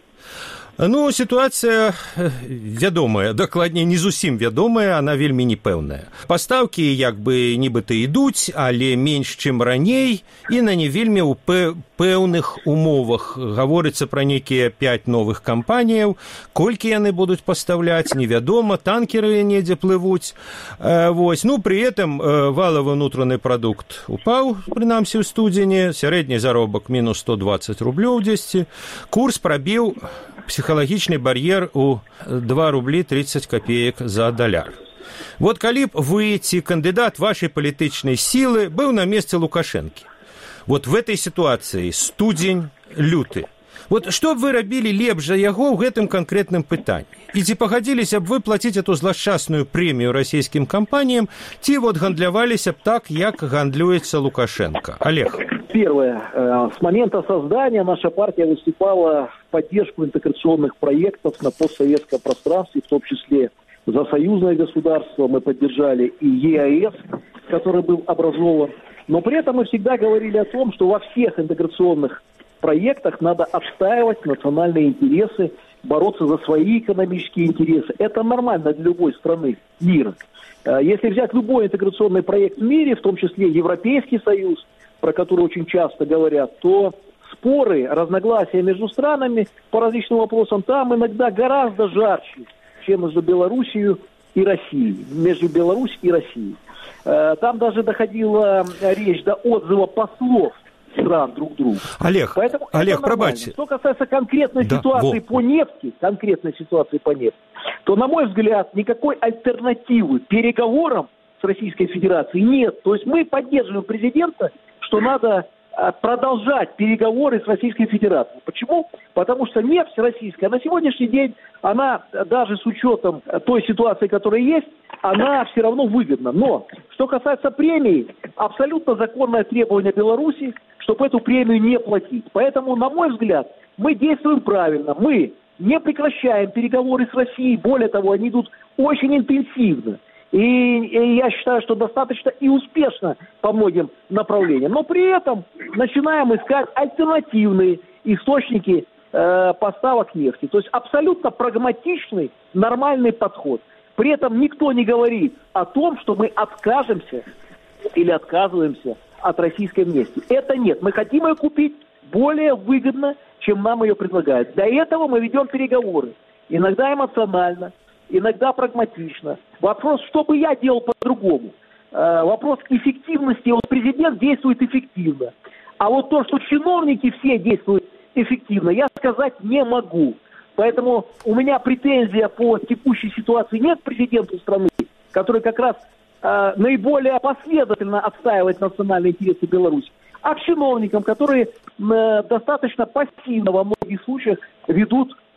Ну, сітуацыя вядомая, дакладней, не зусім вядомая, она вельмі непэўная. Пастаўкі, як бы, нібыта ідуць, але менш, чым раней, і на не вельмі ў пэўных умовах. Гаворыцца пра нейкія пяць новых кампаніяў, колькі яны будуць пастаўляць, невядома, танкеры недзе плывуць. Вось. Ну, пры этом валавы ўнутраны прадукт упаў, прынамсі, ў студзені, сярэдні заробак мінус сто дваццаць рублёў дзесьці, курс прабіў психалагічны бар'ер у два рубли тридцать копеек за даляр. Вот калі б вы, ці кандыдат вашай палітычнай сілы, быў на месцы Лукашэнкі, вот в этой ситуации студзень, люты, вот што б вы рабілі лепш за яго ў гэтым канкрэтным пытанні? І ці пагадзіліся б вы плаціць эту злашчасную прэмію расійскім кампаніям, ці вот гандляваліся б так, як гандлюецца Лукашенко? Олег. Первое. С момента создания наша партия выступала в поддержку интеграционных проектов на постсоветском пространстве, в том числе за союзное государство. Мы поддержали и ЕАЭС, который был образован. Но при этом мы всегда говорили о том, что во всех интеграционных проектах надо отстаивать национальные интересы, бороться за свои экономические интересы. Это нормально для любой страны мира. Если взять любой интеграционный проект в мире, в том числе Европейский Союз, про который очень часто говорят, то споры, разногласия между странами по различным вопросам там иногда гораздо жарче, чем между Белоруссией и Россией, между Белоруссией и Россией. Там даже доходила речь до отзыва послов стран друг к другу. Олег, Поэтому Олег, пробачьте. Что касается конкретной да, ситуации во. по нефти, конкретной ситуации по нефти, то, на мой взгляд, никакой альтернативы переговорам с Российской Федерацией нет. То есть мы поддерживаем президента, что надо продолжать переговоры с Российской Федерацией. Почему? Потому что нефть российская на сегодняшний день, она даже с учетом той ситуации, которая есть, она все равно выгодна. Но, что касается премии, абсолютно законное требование Беларуси, чтобы эту премию не платить. Поэтому, на мой взгляд, мы действуем правильно. Мы не прекращаем переговоры с Россией. Более того, они идут очень интенсивно. И, и я считаю, что достаточно и успешно по многим направлениям. Но при этом начинаем искать альтернативные источники э, поставок нефти. То есть абсолютно прагматичный, нормальный подход. При этом никто не говорит о том, что мы откажемся или отказываемся от российской нефти. Это нет. Мы хотим ее купить более выгодно, чем нам ее предлагают. Для этого мы ведем переговоры. Иногда эмоционально, иногда прагматично. Вопрос, что бы я делал по-другому. Э, вопрос эффективности. Вот президент действует эффективно. А вот то, что чиновники все действуют эффективно, я сказать не могу. Поэтому у меня претензия по текущей ситуации нет к президенту страны, который как раз э, наиболее последовательно отстаивает национальные интересы Беларуси, а к чиновникам, которые э, достаточно пассивно во многих случаях ведут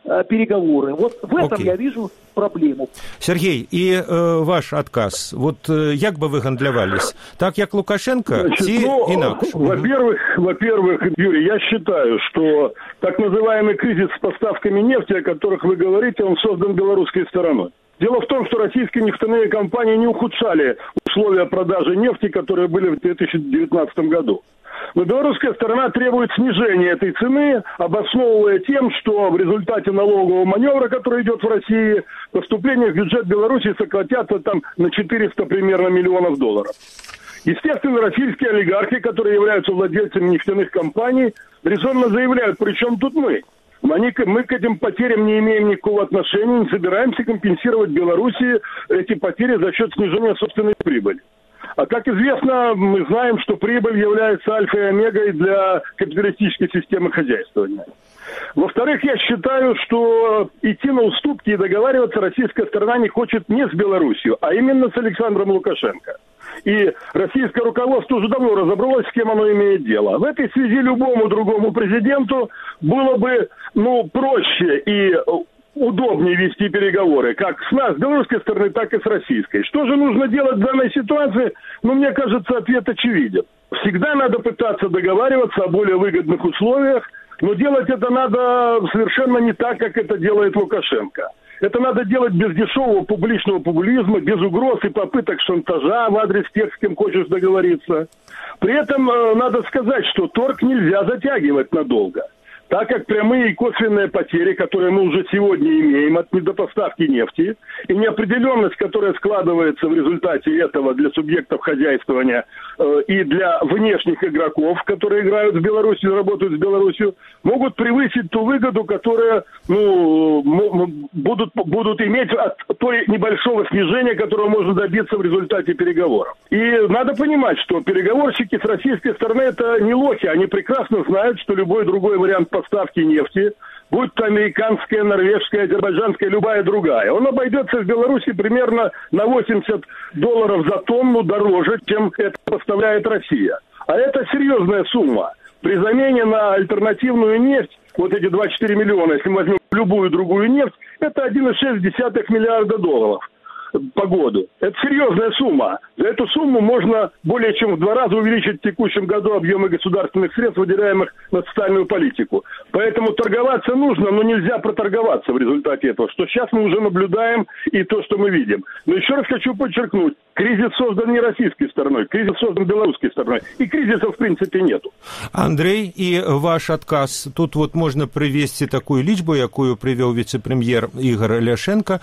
переговоры. Вот в этом Окей. я вижу проблему. Сергей, і е, ваш адказ. Вот е, як би ви гандлявались? Так, як Лукашенко, ці ну, інакше? Во-первых, во-первых, Юрий, я считаю, что так называемый кризис с поставками нефти, о которых вы говорите, он создан белорусской стороной. Дело в том, что российские нефтяные компании не ухудшали условия продажи нефти, которые были в две тысячи девятнадцатом году. Но белорусская сторона требует снижения этой цены, обосновывая тем, что в результате налогового маневра, который идет в России, поступления в бюджет Беларуси сократятся там на четыреста примерно миллионов долларов. Естественно, российские олигархи, которые являются владельцами нефтяных компаний, резонно заявляют, причем тут мы. Мы к этим потерям не имеем никакого отношения, не собираемся компенсировать Беларуси эти потери за счет снижения собственной прибыли. А как известно, мы знаем, что прибыль является альфой и омегой для капиталистической системы хозяйствования. Во-вторых, я считаю, что идти на уступки и договариваться российская сторона не хочет не с Беларусью, а именно с Александром Лукашенко. И российское руководство уже давно разобралось, с кем оно имеет дело. В этой связи любому другому президенту было бы, ну, проще и удобнее вести переговоры, как с нас, с белорусской стороны, так и с российской. Что же нужно делать в данной ситуации? Ну, мне кажется, ответ очевиден. Всегда надо пытаться договариваться о более выгодных условиях, но делать это надо совершенно не так, как это делает Лукашенко. Это надо делать без дешевого публичного популизма, без угроз и попыток шантажа в адрес тех, с кем хочешь договориться. При этом э, надо сказать, что торг нельзя затягивать надолго, так как прямые и косвенные потери, которые мы уже сегодня имеем от недопоставки нефти, и неопределенность, которая складывается в результате этого для субъектов хозяйствования э, и для внешних игроков, которые играют в Беларуси, работают с Беларусью, могут превысить ту выгоду, которая, ну, будут, будут иметь от той небольшого снижения, которого можно добиться в результате переговоров. И надо понимать, что переговорщики с российской стороны это не лохи, они прекрасно знают, что любой другой вариант поставки нефти, будь то американская, норвежская, азербайджанская, любая другая, он обойдется в Беларуси примерно на восемьдесят долларов за тонну дороже, чем это поставляет Россия. А это серьезная сумма. При замене на альтернативную нефть, вот эти двадцать четыре миллиона, если мы возьмем любую другую нефть, это один целых шесть десятых миллиарда долларов по году. Это серьезная сумма. За эту сумму можно более чем в два раза увеличить в текущем году объемы государственных средств, выделяемых на социальную политику. Поэтому торговаться нужно, но нельзя проторговаться в результате этого, что сейчас мы уже наблюдаем и то, что мы видим. Но еще раз хочу подчеркнуть, кризис создан не российской стороной, кризис создан белорусской стороной. И кризиса в принципе нету. Андрей, и ваш отказ. Тут вот можно привести такую лічбу, якую привел вице-премьер Игорь Ляшенко,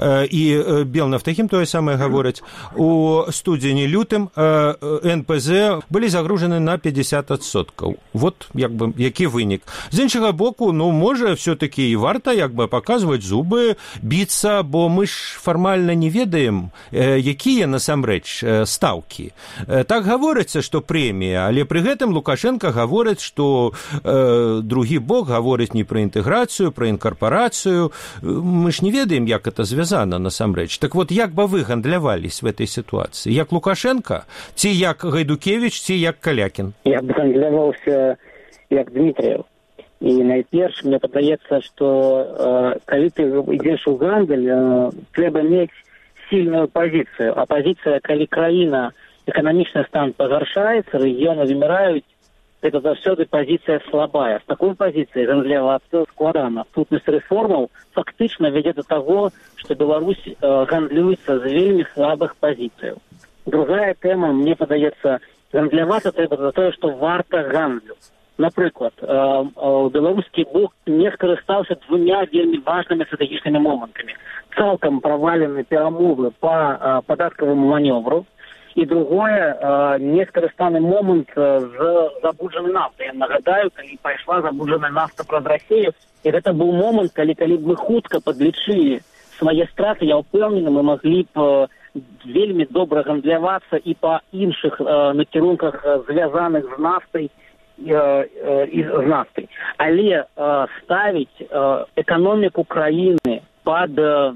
и Белнафтахим то самое говорить. У студені-лютым эн пэ зэ былі загружены на пятьдесят адсоткаў. Вот як бы які вынік. З іншага боку, ну можа все-таки і варта як бы паказваць зубы, біцца, бо мы ж фармальна не ведаем, якія насамрэч стаўкі. Так гаворыцца, што прэмія, але пры гэтым Лукашенко гаворыць, што э, другі бок гаворыць не пра інтэграцыю, пра інкарпарацыю. Мы ж не ведаем, як это звязана насамрэч. Так вот, як бы вы гандлявались в этой ситуации? Як Лукашенко, ці як Гайдукевич, ці як Калякін? Я б гандляваўся як Дмітрыев. І найперш, мне падаецца, што э, калі ты ідзеш у гандаль, э, трэба мець сильную позицию. А позиция, калі краіна, эканамічны стан пагаршаецца, рэгіёны выміраюць, это заўсёды позиция слабая. С такой позицией гандлявацца складана. Сутнасць рэформаў фактычна вядзе до того, что Беларусь э, гандлюецца з вельмі слабых позиций. Другая тема, мне падаецца, гандлявацца трэба за тое, што варта гандлю. Напрыклад, э, э, беларускі бок не скарыстаўся двумя вельмі важнымі стратэгічнымі момантамі. Цалкам правалены перамовы по э, падаткаваму маневру. И другое, э, не скарыстаны момент э, з забуджанай нафтай. Я нагадаю, калі пайшла забуджаная нафта праз Расію, і гэта быў момант, калі, калі б мы хутка падлічылі свае страты, я ўпэўнены, мы маглі б э, вельмі добра гандлявацца і па іншых э, накірунках, э, звязаных з нафтай э, э, і з нафтай. Але э, ставіць э, эканоміку краіны пад, э,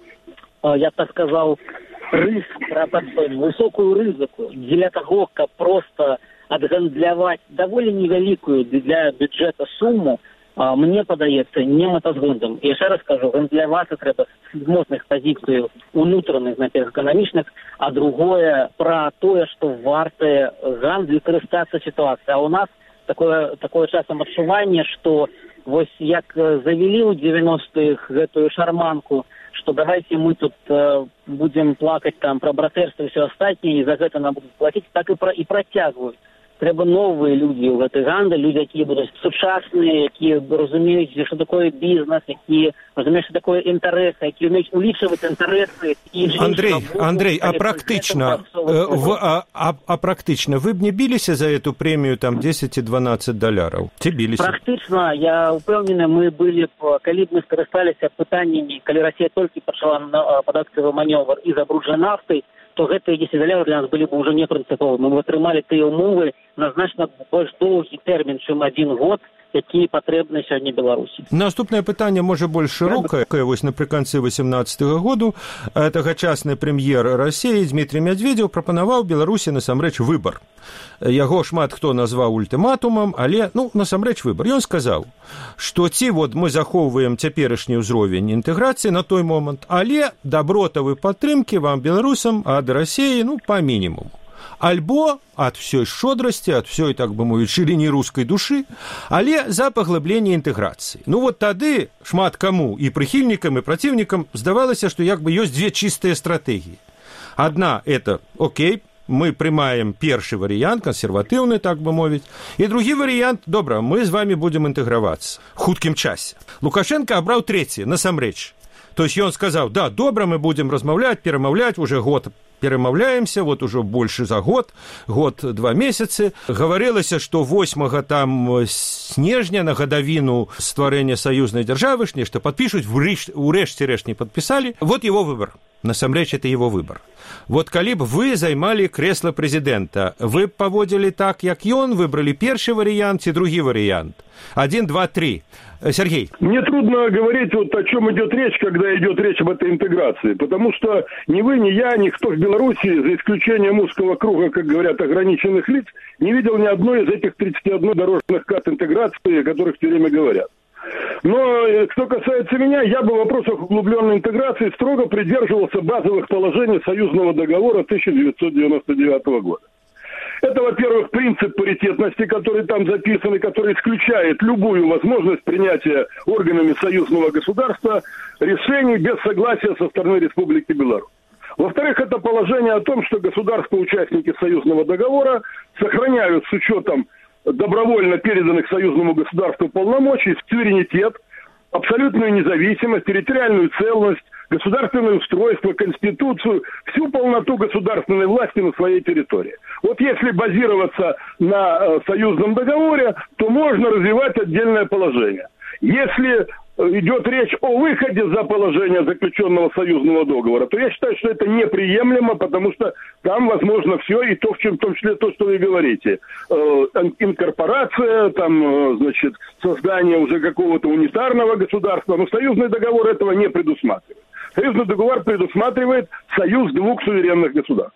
я так сказал, риск, высокую рызыку для того, как просто отгандлявать довольно невеликую для бюджета сумму, мне падаецца немэтазгодным. І яшчэ раз кажу, гандлявацца трэба з моцных пазіцый унутраных, например, эканамічных, а другое пра тое, што варта гандлю карыстацца сітуацыя. А у нас такое такое часам адчуванне, што вось як завялі ў девяностых гэтую шарманку, что давайте мы тут э, будем плакать там про братерство и все остальное, и за это нам будут платить, так и, про, и протягивают. Трэба новые люди в этой ганде, люди, якія будут сучасныя, якія разумеюць, что такое бизнес, якія разумеюць, что такое интерес, якія умеюць улічваць интересы. Андрей, Андрей, а практично, в, а, а, а практично, вы б не бились за эту премию там десять-дванадцать долларов? Те бились? Практично, я упевнены, мы были, калі б мы скарысталіся пытаннями, калі Россия только пачала падаткавы маневр і забруджана нафтой, то гэтыя десять долларов для нас были бы уже не принциповыми. Мы атрымалі тыя умовы на значна больш доўгі тэрмін, чым один год, якія патрэбны сёння Беларусі. Наступнае пытанне можа больш шырокае. Вось напрыканцы васемнаццатага году тагачасны прэм'ер Расіі Дмітрий Медведев прапанаваў Беларусі насамрэч выбар. Яго шмат хто назваў ультыматумам, але, ну, насамрэч выбар. Ён сказаў, што ці вот мы захоўваем цяперашні ўзровень інтэграцыі на той момант, але дабротавай падтрымкі вам, беларусам, ад Расіі, ну, па мінімуму. Альбо ад всёй шчодрасці, ад всёй, так бы мовіць, шырыні рускай душы, але за паглыбленне інтэграцыі. Ну вот тады шмат каму, і прыхільнікам, і праціўнікам здавалася, што як бы ёсць дзве чыстыя стратэгіі. Адна – это, окей, мы прымаем першы варыянт, кансерватыўны, так бы мовіць, і другі варыянт – добра, мы з вами будзем інтэгравацца в хуткім часе. Лукашенко абраў трэці, насамрэч. То есть ён сказаў, да, добра, мы будем размаўляць, перамаўляць, уже год перемаўляемся, вот уже больше за год, год, два месяцы. Гаварылася, што восьмага там снежня на гадавіну стварэння саюзнай дзяржавы ж нешта падпішуць, урэшце рэшт не падпісалі. Вот его выбор. Насамрэч, это его выбор. Вот калі б вы займалі крэсла прэзідэнта, вы б паводзілі так, як ён, выбралі першы варыянт ці другі варыянт? Один, два, три. Сергей. Мне трудно говорить, вот о чем идет речь, когда идет речь об этой интеграции, потому что ни вы, ни я, никто в Беларуси, за исключением узкого круга, как говорят, ограниченных лиц, не видел ни одной из этих тридцати одной дорожных карт интеграции, о которых все время говорят. Но, что касается меня, я бы в вопросах углубленной интеграции строго придерживался базовых положений союзного договора тысяча девятьсот девяносто девятого года. Это, во-первых, принцип паритетности, который там записан, и который исключает любую возможность принятия органами союзного государства решений без согласия со стороны Республики Беларусь. Во-вторых, это положение о том, что государства-участники союзного договора сохраняют с учетом добровольно переданных союзному государству полномочий суверенитет, абсолютную независимость, территориальную целостность, государственное устройство, конституцию, всю полноту государственной власти на своей территории. Вот если базироваться на э, союзном договоре, то можно развивать отдельное положение. Если идет речь о выходе за положение заключенного союзного договора, то я считаю, что это неприемлемо, потому что там возможно все, и то, в, чем, в том числе то, что вы говорите. Э, инкорпорация, там, э, значит, создание уже какого-то унитарного государства, но союзный договор этого не предусматривает. Союзный договор предусматривает союз двух суверенных государств.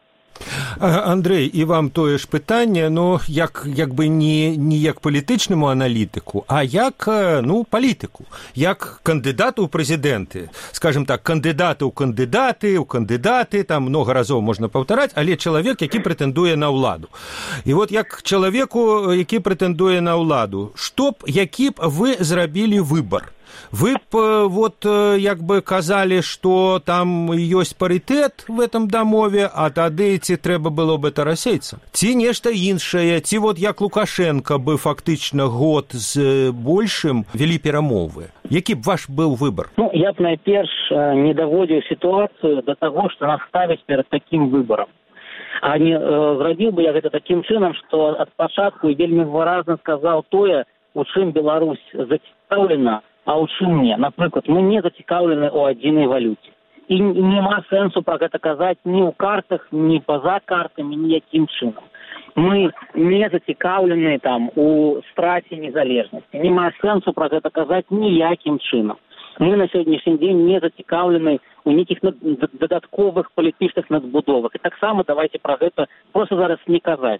Андрей, і вам тое ж пытанне, ну, як, як бы не, не як палітычнаму аналітыку, а як, ну, палітыку, як кандыдату ў прэзідэнты. Скажем так, кандыдаты ў кандыдаты, ў кандыдаты, там много разоў можна паўтараць, але чалавек, які прэтэндуе на ўладу. І вот як чалавеку, які прэтэндуе на ўладу, што б, які б вы зрабілі выбар? Вы б вот як бы казалі, што там ёсць парытэт в этом дамове, а тады ці трэба было б это расейцам? Ці нешта іншае, ці вот як Лукашенко бы фактычна год з большым вялі перамовы? Які б ваш быў выбар? Ну, я б найперш не даводзіў сітуацыю да таго, што нас ставяць перад такім выбарам. А не э, зрабіў бы я гэта такім чынам, што ад пачатку вельмі выразна сказаў тое, у чым Беларусь зацікаўлена, а ў чым не. Напрыклад, мы не зацікаўлены ў адзінай валюце. І няма сэнсу пра гэта казаць ні ў картах, ні па-за картамі, ніякім чынам. Мы не зацікаўлены там у страце незалежнасці. Няма сэнсу пра гэта казаць ніякім чынам. Мы на сённяшні дзень не зацікаўлены у нейкіх дадатковых палітычных надбудовах. І таксама давайте пра гэта проста зараз не казаць.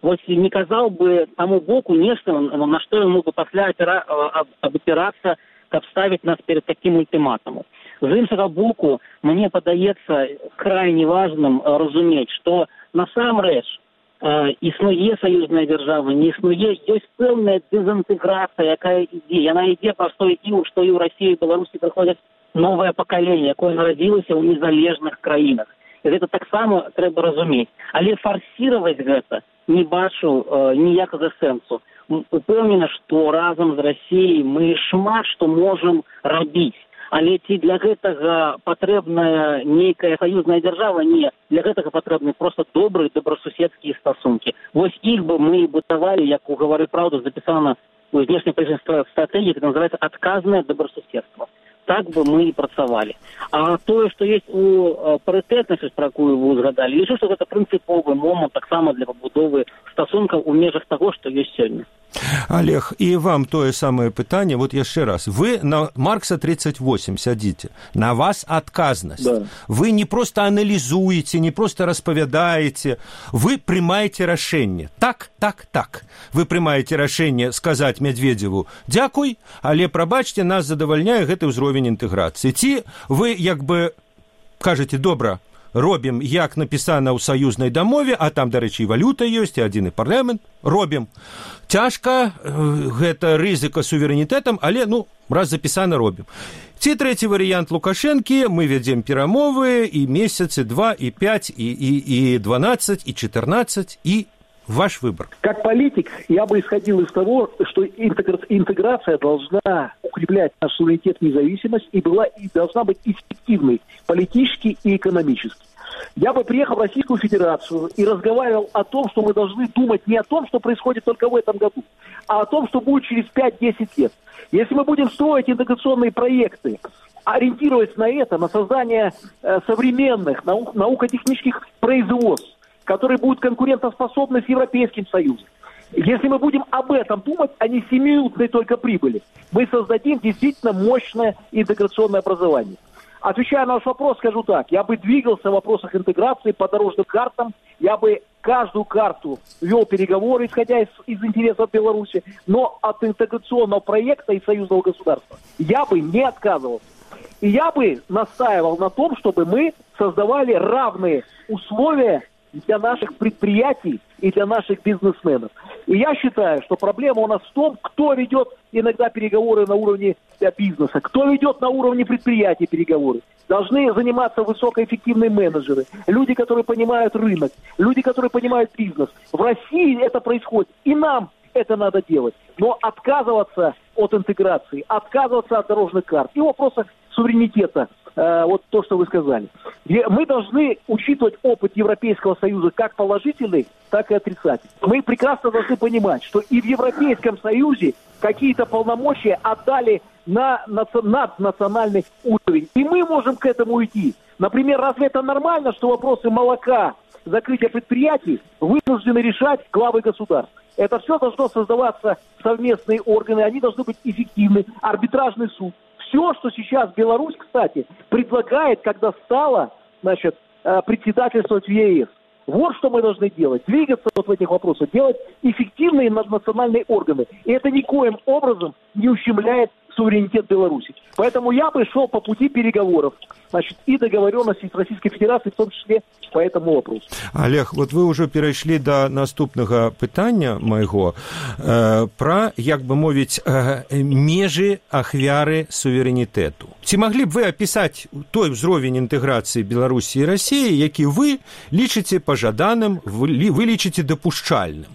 вот не казал бы тому боку нечто, на что ему бы после опера... опираться, как ставить нас перед таким ультиматумом. З іншага боку, мне падаецца крайне важным разумець, што насамрэч э, існуе саюзная дзяржава, не існуе, ёсць пэўная дезінтэграцыя, якая ідзе. Яна ідзе проста і што і ў Расіі і Беларусі прыходзяць новае пакаленне, якое нарадзілася ў незалежных краінах. І гэта таксама трэба разумець. Але фарсіраваць гэта не бачу э, ніякага сэнсу. Упэўнена, што разам з Расіяй мы шмат што можам рабіць. Але ці для гэтага патрэбная нейкая саюзная дзяржава? Не. Для гэтага патрэбны проста добрыя добрасуседскія стасункі. Вось іх бы мы будавалі, як у «Гавары праўду» запісана у знешнепалітычнай стратэгіі, гэта называецца адказнае добрасуседства. Так бы мы і працавалі. А тое, што ёсць у парытэтнасці, пра якую вы узгадалі, лічу, што гэта прынцыповы момант таксама для пабудовы стасункаў у межах таго, што ёсць сёння. Олег, и вам то же самое питание, вот еще раз. Вы на Маркса тридцать восемь сидите, на вас отказность. Да. Вы не просто анализуете, не просто расповедаете, вы принимаете решение. Так, так, так. Вы принимаете решение сказать Медведеву «Дякуй, але прабачьте, нас задовольняет гэты ўзровень интеграции». Ці вы, як бы, кажете «Добра, робім, як напісана ў саюзнай дамове, а там, дарэчы, і валюта ёсць, і адзіны парламент, робім. Цяжка, гэта рызыка суверэнітэтам, але, ну, раз запісана, робім. Ці трэці варыянт Лукашэнкі, мы вядзем перамовы і месяцы, два, і пять, і, і, і дванадцать, и четырнадцать, и ваш выбор. Как политик я бы исходил из того, что интеграция должна укреплять наш суверенитет и независимость и была и должна быть эффективной политически и экономически. Я бы приехал в Российскую Федерацию и разговаривал о том, что мы должны думать не о том, что происходит только в этом году, а о том, что будет через пять-десять лет. Если мы будем строить интеграционные проекты, ориентируясь на это, на создание э, современных наук, наукотехнических производств, которые будут конкурентоспособны с Европейским Союзом. Если мы будем об этом думать, а не семиминутной только прибыли, мы создадим действительно мощное интеграционное образование. Отвечая на ваш вопрос, скажу так. Я бы двигался в вопросах интеграции по дорожным картам. Я бы каждую карту вел переговоры, исходя из, из интересов Беларуси. Но от интеграционного проекта и союзного государства я бы не отказывался. И я бы настаивал на том, чтобы мы создавали равные условия для наших предприятий и для наших бизнесменов. И я считаю, что проблема у нас в том, кто ведет иногда переговоры на уровне бизнеса, кто ведет на уровне предприятий переговоры. Должны заниматься высокоэффективные менеджеры, люди, которые понимают рынок, люди, которые понимают бизнес. В России это происходит, и нам это надо делать. Но отказываться от интеграции, отказываться от дорожных карт и в вопросах суверенитета, э, вот то, что вы сказали. Мы должны учитывать опыт Европейского Союза как положительный, так и отрицательный. Мы прекрасно должны понимать, что и в Европейском Союзе какие-то полномочия отдали на наднациональный уровень. И мы можем к этому уйти. Например, разве это нормально, что вопросы молока, закрытия предприятий вынуждены решать главы государств? Это все должно создаваться совместные органы, они должны быть эффективны, арбитражный суд. Все, что сейчас Беларусь, кстати, предлагает, когда стала, значит, председательствовать в ЕС. Вот что мы должны делать. Двигаться вот в этих вопросах, делать эффективные наднациональные органы. И это никоим образом не ущемляет суверенитет Беларуси. Поэтому я бы шел по пути переговоров, значит, и договоренности с Российской Федерацией, в том числе по этому вопросу. Олег, вот вы уже перейшли до наступного питання моего э, про, як бы мовить, э, межи ахвяры суверенитету. Ці могли б вы описать той ўзровень интеграции Беларуси и России, які вы лічыце пожаданым, вы, вы лічыце дапушчальным?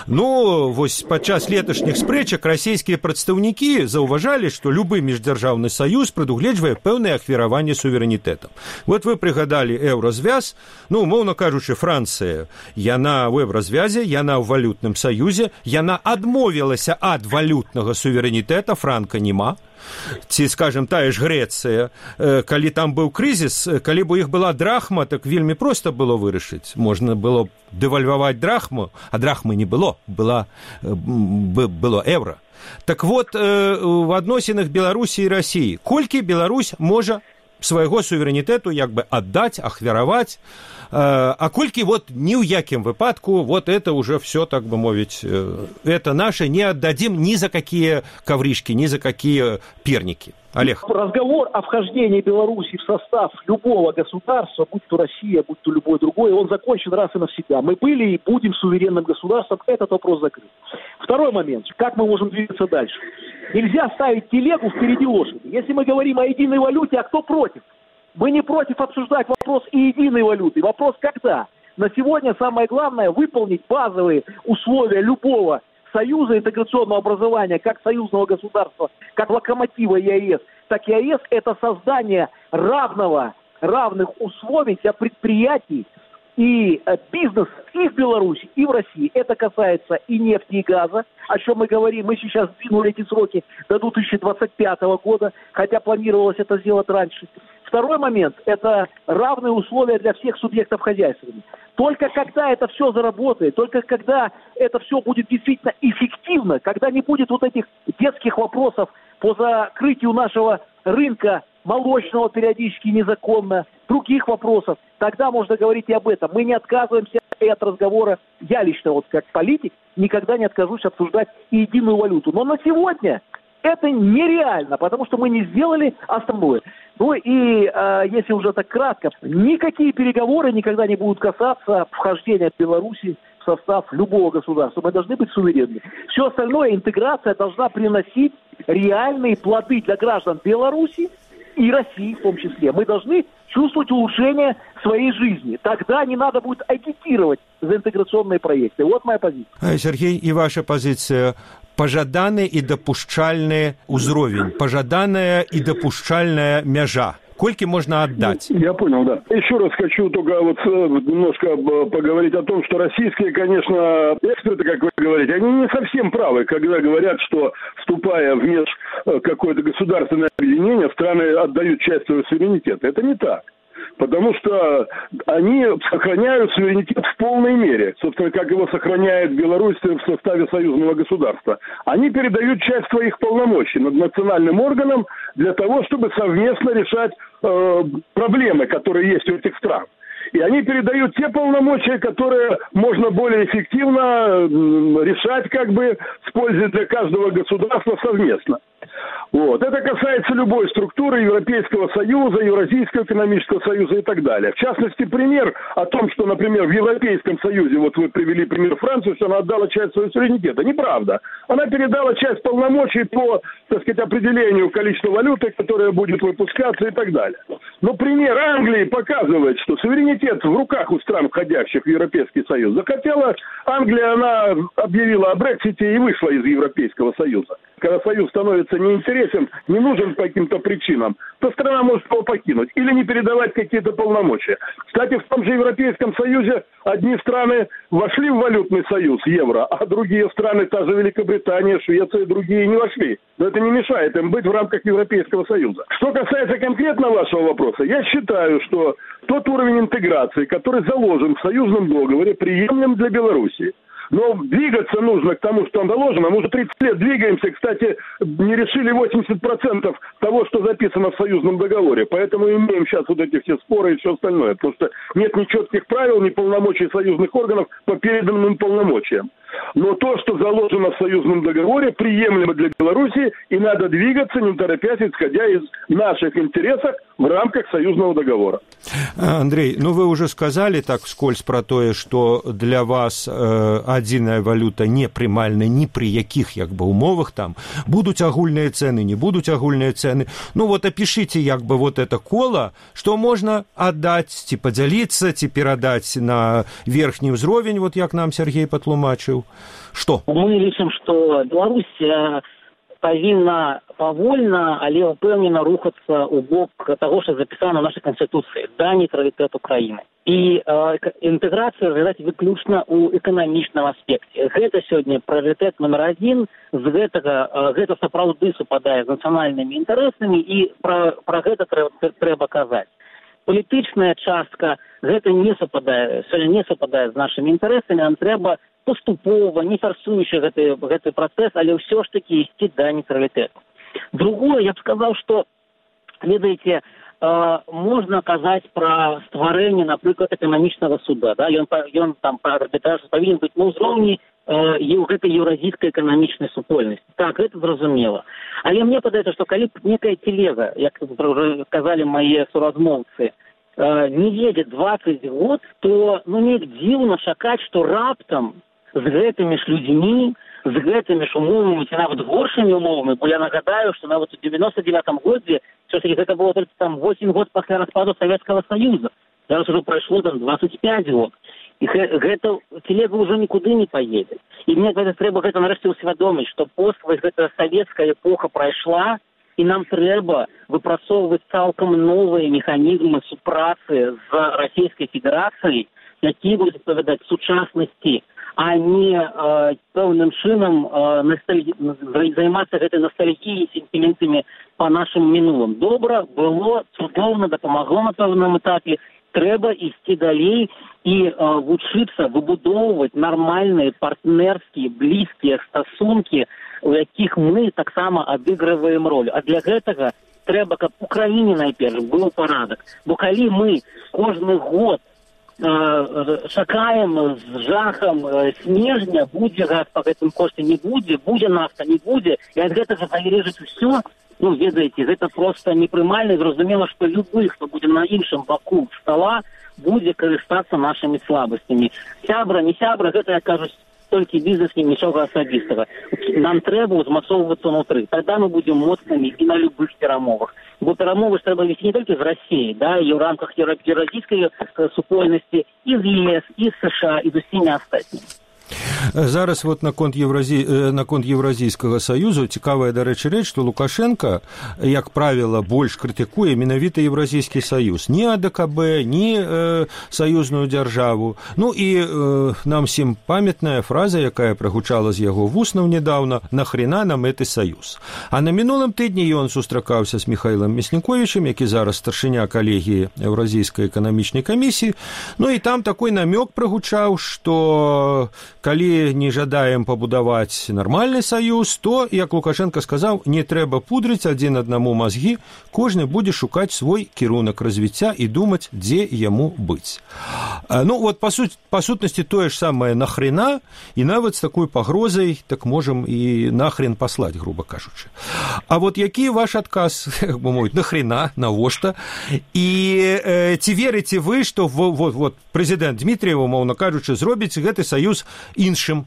Ну, вось падчас леташніх спрэчак расійскія прадстаўнікі заўважалі, што любы міждзяржаўны саюз прадугледжвае пэўнае ахвяраванне суверэнітэтам. Вот вы прыгадалі еўразвяз, ну, умоўна кажучы, Францыя, яна ў еўразвязе, яна ў валютным саюзе, яна адмовілася ад валютнага суверэнітэта, франка няма. Ці, скажем, тая ж Грэцыя, калі там быў крызіс, калі б у іх была драхма, так вельмі проста было вырашыць. Можна было дэвальваваць драхму, а драхмы не было, была, было еўра. Так вот, в адносінах Беларусі і Расіі, колькі Беларусь можа свайго суверэнітэту як бы аддаць, ахвяраваць, а колькі вот ні ў якім выпадку вот это уже все, так бы мовіць, это наше, не отдадим ни за какие ковришки, ни за какие перники. Олег. Разговор о вхождении Беларуси в состав любого государства, будь то Россия, будь то любое другое, он закончен раз и навсегда. Мы были и будем суверенным государством, этот вопрос закрыт. Второй момент. Как мы можем двигаться дальше? Нельзя ставить телегу впереди лошади. Если мы говорим о единой валюте, а кто против? Мы не против обсуждать вопрос и единой валюты. Вопрос когда? На сегодня самое главное выполнить базовые условия любого союза интеграционного образования, как союзного государства, как локомотива ЕАЭС, так и ЕАЭС – это создание равного, равных условий для предприятий и бизнеса и в Беларуси, и в России. Это касается и нефти, и газа, о чем мы говорим. Мы сейчас сдвинули эти сроки до две тысячи двадцать пятого года, хотя планировалось это сделать раньше. Второй момент – это равные условия для всех субъектов хозяйствования. Только когда это все заработает, только когда это все будет действительно эффективно, когда не будет вот этих детских вопросов по закрытию нашего рынка молочного периодически незаконно, других вопросов, тогда можно говорить и об этом. Мы не отказываемся и от разговора. Я лично, вот как политик, никогда не откажусь обсуждать и единую валюту. Но на сегодня это нереально, потому что мы не сделали основное. Ну и, э, если уже так кратко, никакие переговоры никогда не будут касаться вхождения Беларуси в состав любого государства. Мы должны быть суверенны. Все остальное, интеграция должна приносить реальные плоды для граждан Беларуси и России в том числе. Мы должны чувствовать улучшение своей жизни. Тогда не надо будет агитировать за интеграционные проекты. Вот моя позиция. Сергей, и ваша позиция. Пожаданы и дапушчальны ўзровень, пожаданая и дапушчальная мяжа. Кольки можно отдать? Я понял, да. Еще раз хочу только вот немножко поговорить о том, что российские, конечно, эксперты, как вы говорите, они не совсем правы, когда говорят, что, вступая в меж какое-то государственное объединение, страны отдают часть своего суверенитета. Это не так. Потому что они сохраняют суверенитет в полной мере. Собственно, как его сохраняет Беларусь в составе союзного государства. Они передают часть своих полномочий над национальным органом для того, чтобы совместно решать э, проблемы, которые есть у этих стран. И они передают те полномочия, которые можно более эффективно решать, как бы, с пользой для каждого государства совместно. Вот. Это касается любой структуры Европейского Союза, Евразийского экономического союза и так далее. В частности, пример о том, что, например, в Европейском Союзе, вот вы привели пример Франции, что она отдала часть своего суверенитета. Неправда. Она передала часть полномочий по, так сказать, определению количества валюты, которая будет выпускаться и так далее. Но пример Англии показывает, что суверенитет в руках у стран, входящих в Европейский Союз. Захотела Англия, она объявила о Брексите и вышла из Европейского Союза. Когда Союз становится неинтересен, не нужен по каким-то причинам, то страна может его покинуть или не передавать какие-то полномочия. Кстати, в том же Европейском Союзе одни страны вошли в валютный союз, евро, а другие страны, та же Великобритания, Швеция, другие не вошли. Но это не мешает им быть в рамках Европейского Союза. Что касается конкретно вашего вопроса, я считаю, что тот уровень интеграции, который заложен в союзном договоре, приемлем для Беларуси. Но двигаться нужно к тому, что заложено. Мы уже тридцать лет двигаемся. Кстати, не решили восемьдесят процентов того, что записано в союзном договоре. Поэтому имеем сейчас вот эти все споры и все остальное. Потому что нет ни четких правил, ни полномочий союзных органов по переданным полномочиям. Но то, что заложено в союзном договоре, приемлемо для Беларуси, и надо двигаться, не торопясь, исходя из наших интересов в рамках союзного договора. Андрей, ну вы уже сказали так вскользь про то, что для вас э, адзіная валюта не прымальна ні при якіх як бы умовах, там будут агульныя цены, не будут агульныя цены. Ну вот опишите як бы вот это коло, что можно отдать, ці поделиться, ці перадать на верхний ўзровень, вот як нам Сергей патлумачыў. Что? Мы лічым, што Беларусь павінна павольна, але ўпэўнена рухацца ў бок таго, што запісана ў нашай канстытуцыі, да нейтралітэт Украіны. І э, інтэграцыя разглядаць выключна ў эканамічным аспекце. Гэта сёння прыярытэт нумар адзін, з гэтага э, гэта сапраўды супадае з нацыянальнымі інтарэсамі, і пра, пра гэта трэба, трэба казаць. Палітычная частка гэта не супадае, сёння не супадае з нашымі інтарэсамі, нам трэба поступова, не форсуючи гэты, гэты працэс, але ўсё ж таки ісці да нейтралітэту. Другое, я б сказаў, што, ведаеце, э, можна казаць пра стварэнне, напрыклад, эканамічнага суда, да, ён, ён там па арбітражу павінен быць на ўзроўні э, гэтай еўразійскай эканамічнай супольнасці. Так, гэта зразумела. Але мне падаецца, што калі некая телега, як казалі мае суразмоўцы, э, не едзе дваццаць год, то ну неяк дзіўна чакаць, што раптам з гэтымі ж людзьмі, з гэтымі ж умовамі, ці нават горшымі умовамі, бо я нагадаю, што нават у девяносто девятом годзе, все-таки гэта было только там восемь год пасля распаду Советского Союза. Зараз уже прайшло там двадцать пять год. І гэта телега ўжо нікуды не паедзе. І мне гэта трэба гэта нарэшце ўсвядоміць, што пост вось гэта савецкая эпоха прайшла, і нам трэба выпрацоўваць цалкам новыя механізмы супрацы з Расійскай Федэрацыяй, якія будуць адпавядаць сучаснасці, а не э, пэўным чынам э, ностальги... займацца гэтай ностальгіяй, сентиментамі па нашым мінулым. Добра, было, цудоўна, дапамагло на пэўным этапе. Трэба ісці далей і э, вучыцца выбудоўваць нармальныя партнерскія, блізкія стасункі, у якіх мы таксама адыгрываем роль. А для гэтага трэба, каб у краіне найперш быў парадак. Бо калі мы кожны год чакаем з жахам снежня, будзе газ па гэтым кошце, не будзе, будзе нафта, не будзе, і ад гэтага залежыць усё, ну, ведаеце, гэта проста непрымальна, і зразумела, што любы, хто будзе на іншым баку стала, будзе карыстацца нашымі слабасцямі. Сябра, не сябра, гэта, як кажуць, толькі бізнес, і нічога асабістага. Нам трэба ўзмацоўвацца ўнутры. Тады мы будзем моцнымі і на любых перамовах. Бо перамовы трэба весці не толькі з Расіяй, да, і ў рамках еўразійскай супольнасці, і з ЕС, і з США, і з усімі астатнімі. Зараз вот наконт Евразі... наконт Еўразійскага саюзу цікавая, дарэчы, рэч, што Лукашенко, як правіла, больш крытыкуе менавіта Еўразійскі саюз. Ні АДКБ, ні э, саюзную дзяржаву. Ну і э, нам всім памятная фраза, якая прагучала з яго вуснаў недаўна: «Нахрена нам гэты саюз?». А на мінулым тыдні ён сустракаўся з Міхаілам Мясніковічам, які зараз старшыня калегіі Еўразійскай эканамічнай камісіі. Ну і там такой намёк прагучаў, што калі не жадаем пабудаваць нармальны саюз, то, як Лукашенко сказаў, не трэба пудрыць адзін аднаму мазгі, кожны будзе шукаць свой кірунак развіцця і думаць, дзе яму быць. Ну, вот, па, суть, па сутнасці тое ж самае нахрена, і нават з такой пагрозай, так можам і нахрен паслаць, груба кажучы. А вот які ваш адказ, як бы мовіць, нахрена, навошта? І э, ці верыце вы, што вот, вот, прэзідэнт Дмітрыеў, умоўна кажучы, зробіць гэты саюз іншым,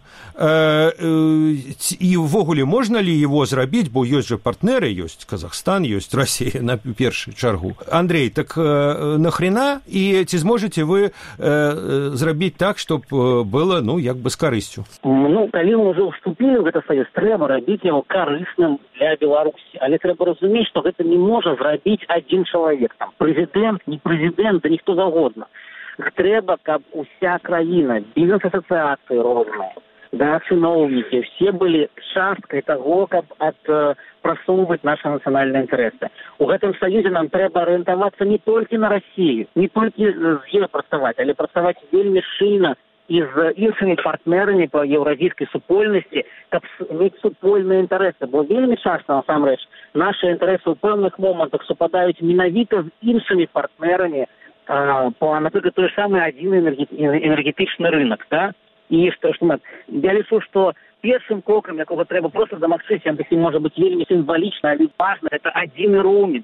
э, э, і ўвогуле можна ли его зрабіць, бо ёсць жа партнеры, ёсць Казахстан, ёсць Расія на першую чаргу. Андрей, так э, нахрена, і ці зможаце вы э, зрабіць так, чтоб было, ну, як бы з карысцю? Ну, калі мы ўжо вступілі ў гэты саюз, трэба рабіць яго карысным для Беларусі, але трэба разумець, што гэта не можа зрабіць адзін чалавек, там, прэзідэнт, не прэзідэнт, да ніхто загодна. Трэба, каб уся краіна, бізнес-асацыяцыі розныя, да, чыноўнікі, все былі часткай таго, каб адпрацоўваць нашы нацыянальныя інтарэсы. У гэтым саюзе нам трэба арыентавацца не толькі на Расію, не толькі з ёй працаваць, але працаваць вельмі шчыльна і з іншымі партнерамі па еўразійскай супольнасці, каб мець супольныя інтарэсы. Бо вельмі часта, насамрэч, нашы інтарэсы ў пэўных момантах супадаюць менавіта з іншымі партнерамі, по, например, той же самый один энергетичный рынок, да, и что, что я лишу, что первым кроком, якого треба просто домагчыся, он таким может быть вельмі символично, але важно, это один роуминг.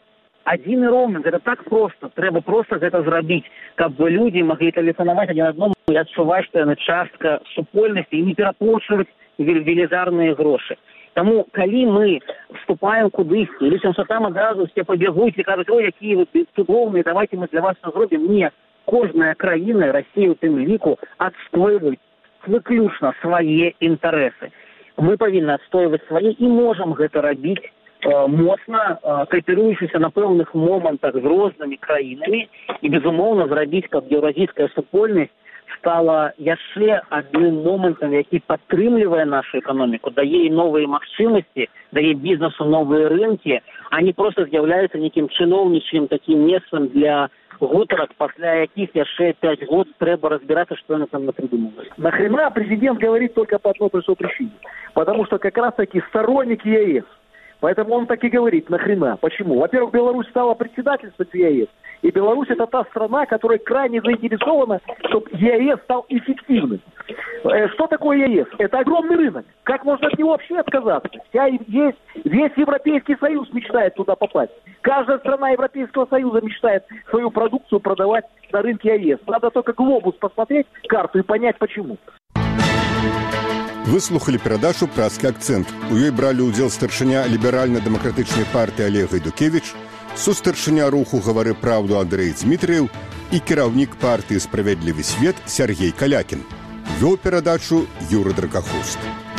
Один роуминг, это так просто, треба просто это зрабіць, каб люди могли тэлефанаваць один адному и адчуваць, что яны частка супольнасці, и не пераплочваць велізарныя грошы. Таму, калі мы вступаем кудысьці, і лічым, што там адразу все пабягуць і кажуць, ой, якія вы цудоўныя, давайте мы для вас все зробім. Не, кожная краіна, Расія ў тым ліку, адстойваюць выключна свае інтарэсы. Мы павінны адстойваць свае і можам гэта рабіць э, моцна, э, кааперуючыся на пэўных момантах з рознымі краінамі і, безумоўна, зрабіць, каб еўразійская супольнасць стала яшчэ адным момантам, які падтрымлівае нашу эканоміку, дае і новыя магчымасці, дае бізнесу новыя рынкі, а не просто з'яўляецца нейкім чыноўнічым такім месцам для гутарак, пасля якіх яшчэ пять год трэба разбираться, что они там напридумывали. Нахрена президент говорит только по одной простой причине? Потому что как раз таки сторонник ЕС. Поэтому он так и говорит, нахрена. Почему? Во-первых, Беларусь стала председательствовать в ЕАЭС. И Беларусь это та страна, которая крайне заинтересована, чтобы ЕАЭС стал эффективным. Что такое ЕАЭС? Это огромный рынок. Как можно от него вообще отказаться? Вся, весь, весь Европейский Союз мечтает туда попасть. Каждая страна Европейского Союза мечтает свою продукцию продавать на рынке ЕАЭС. Надо только глобус посмотреть, карту, и понять, почему. Вы слухали перадачу «Праскі акцэнт». У ёй бралі ўдзел старшыня ліберальна-дэмакратычнай партыі Олег Гайдукевіч, сустаршыня руху «Гавары праўду» Андрэй Дзмітрыеў і кіраўнік партыі «Справядлівы свет» Сергей Калякін. Вёў перадачу Юры Дракахост.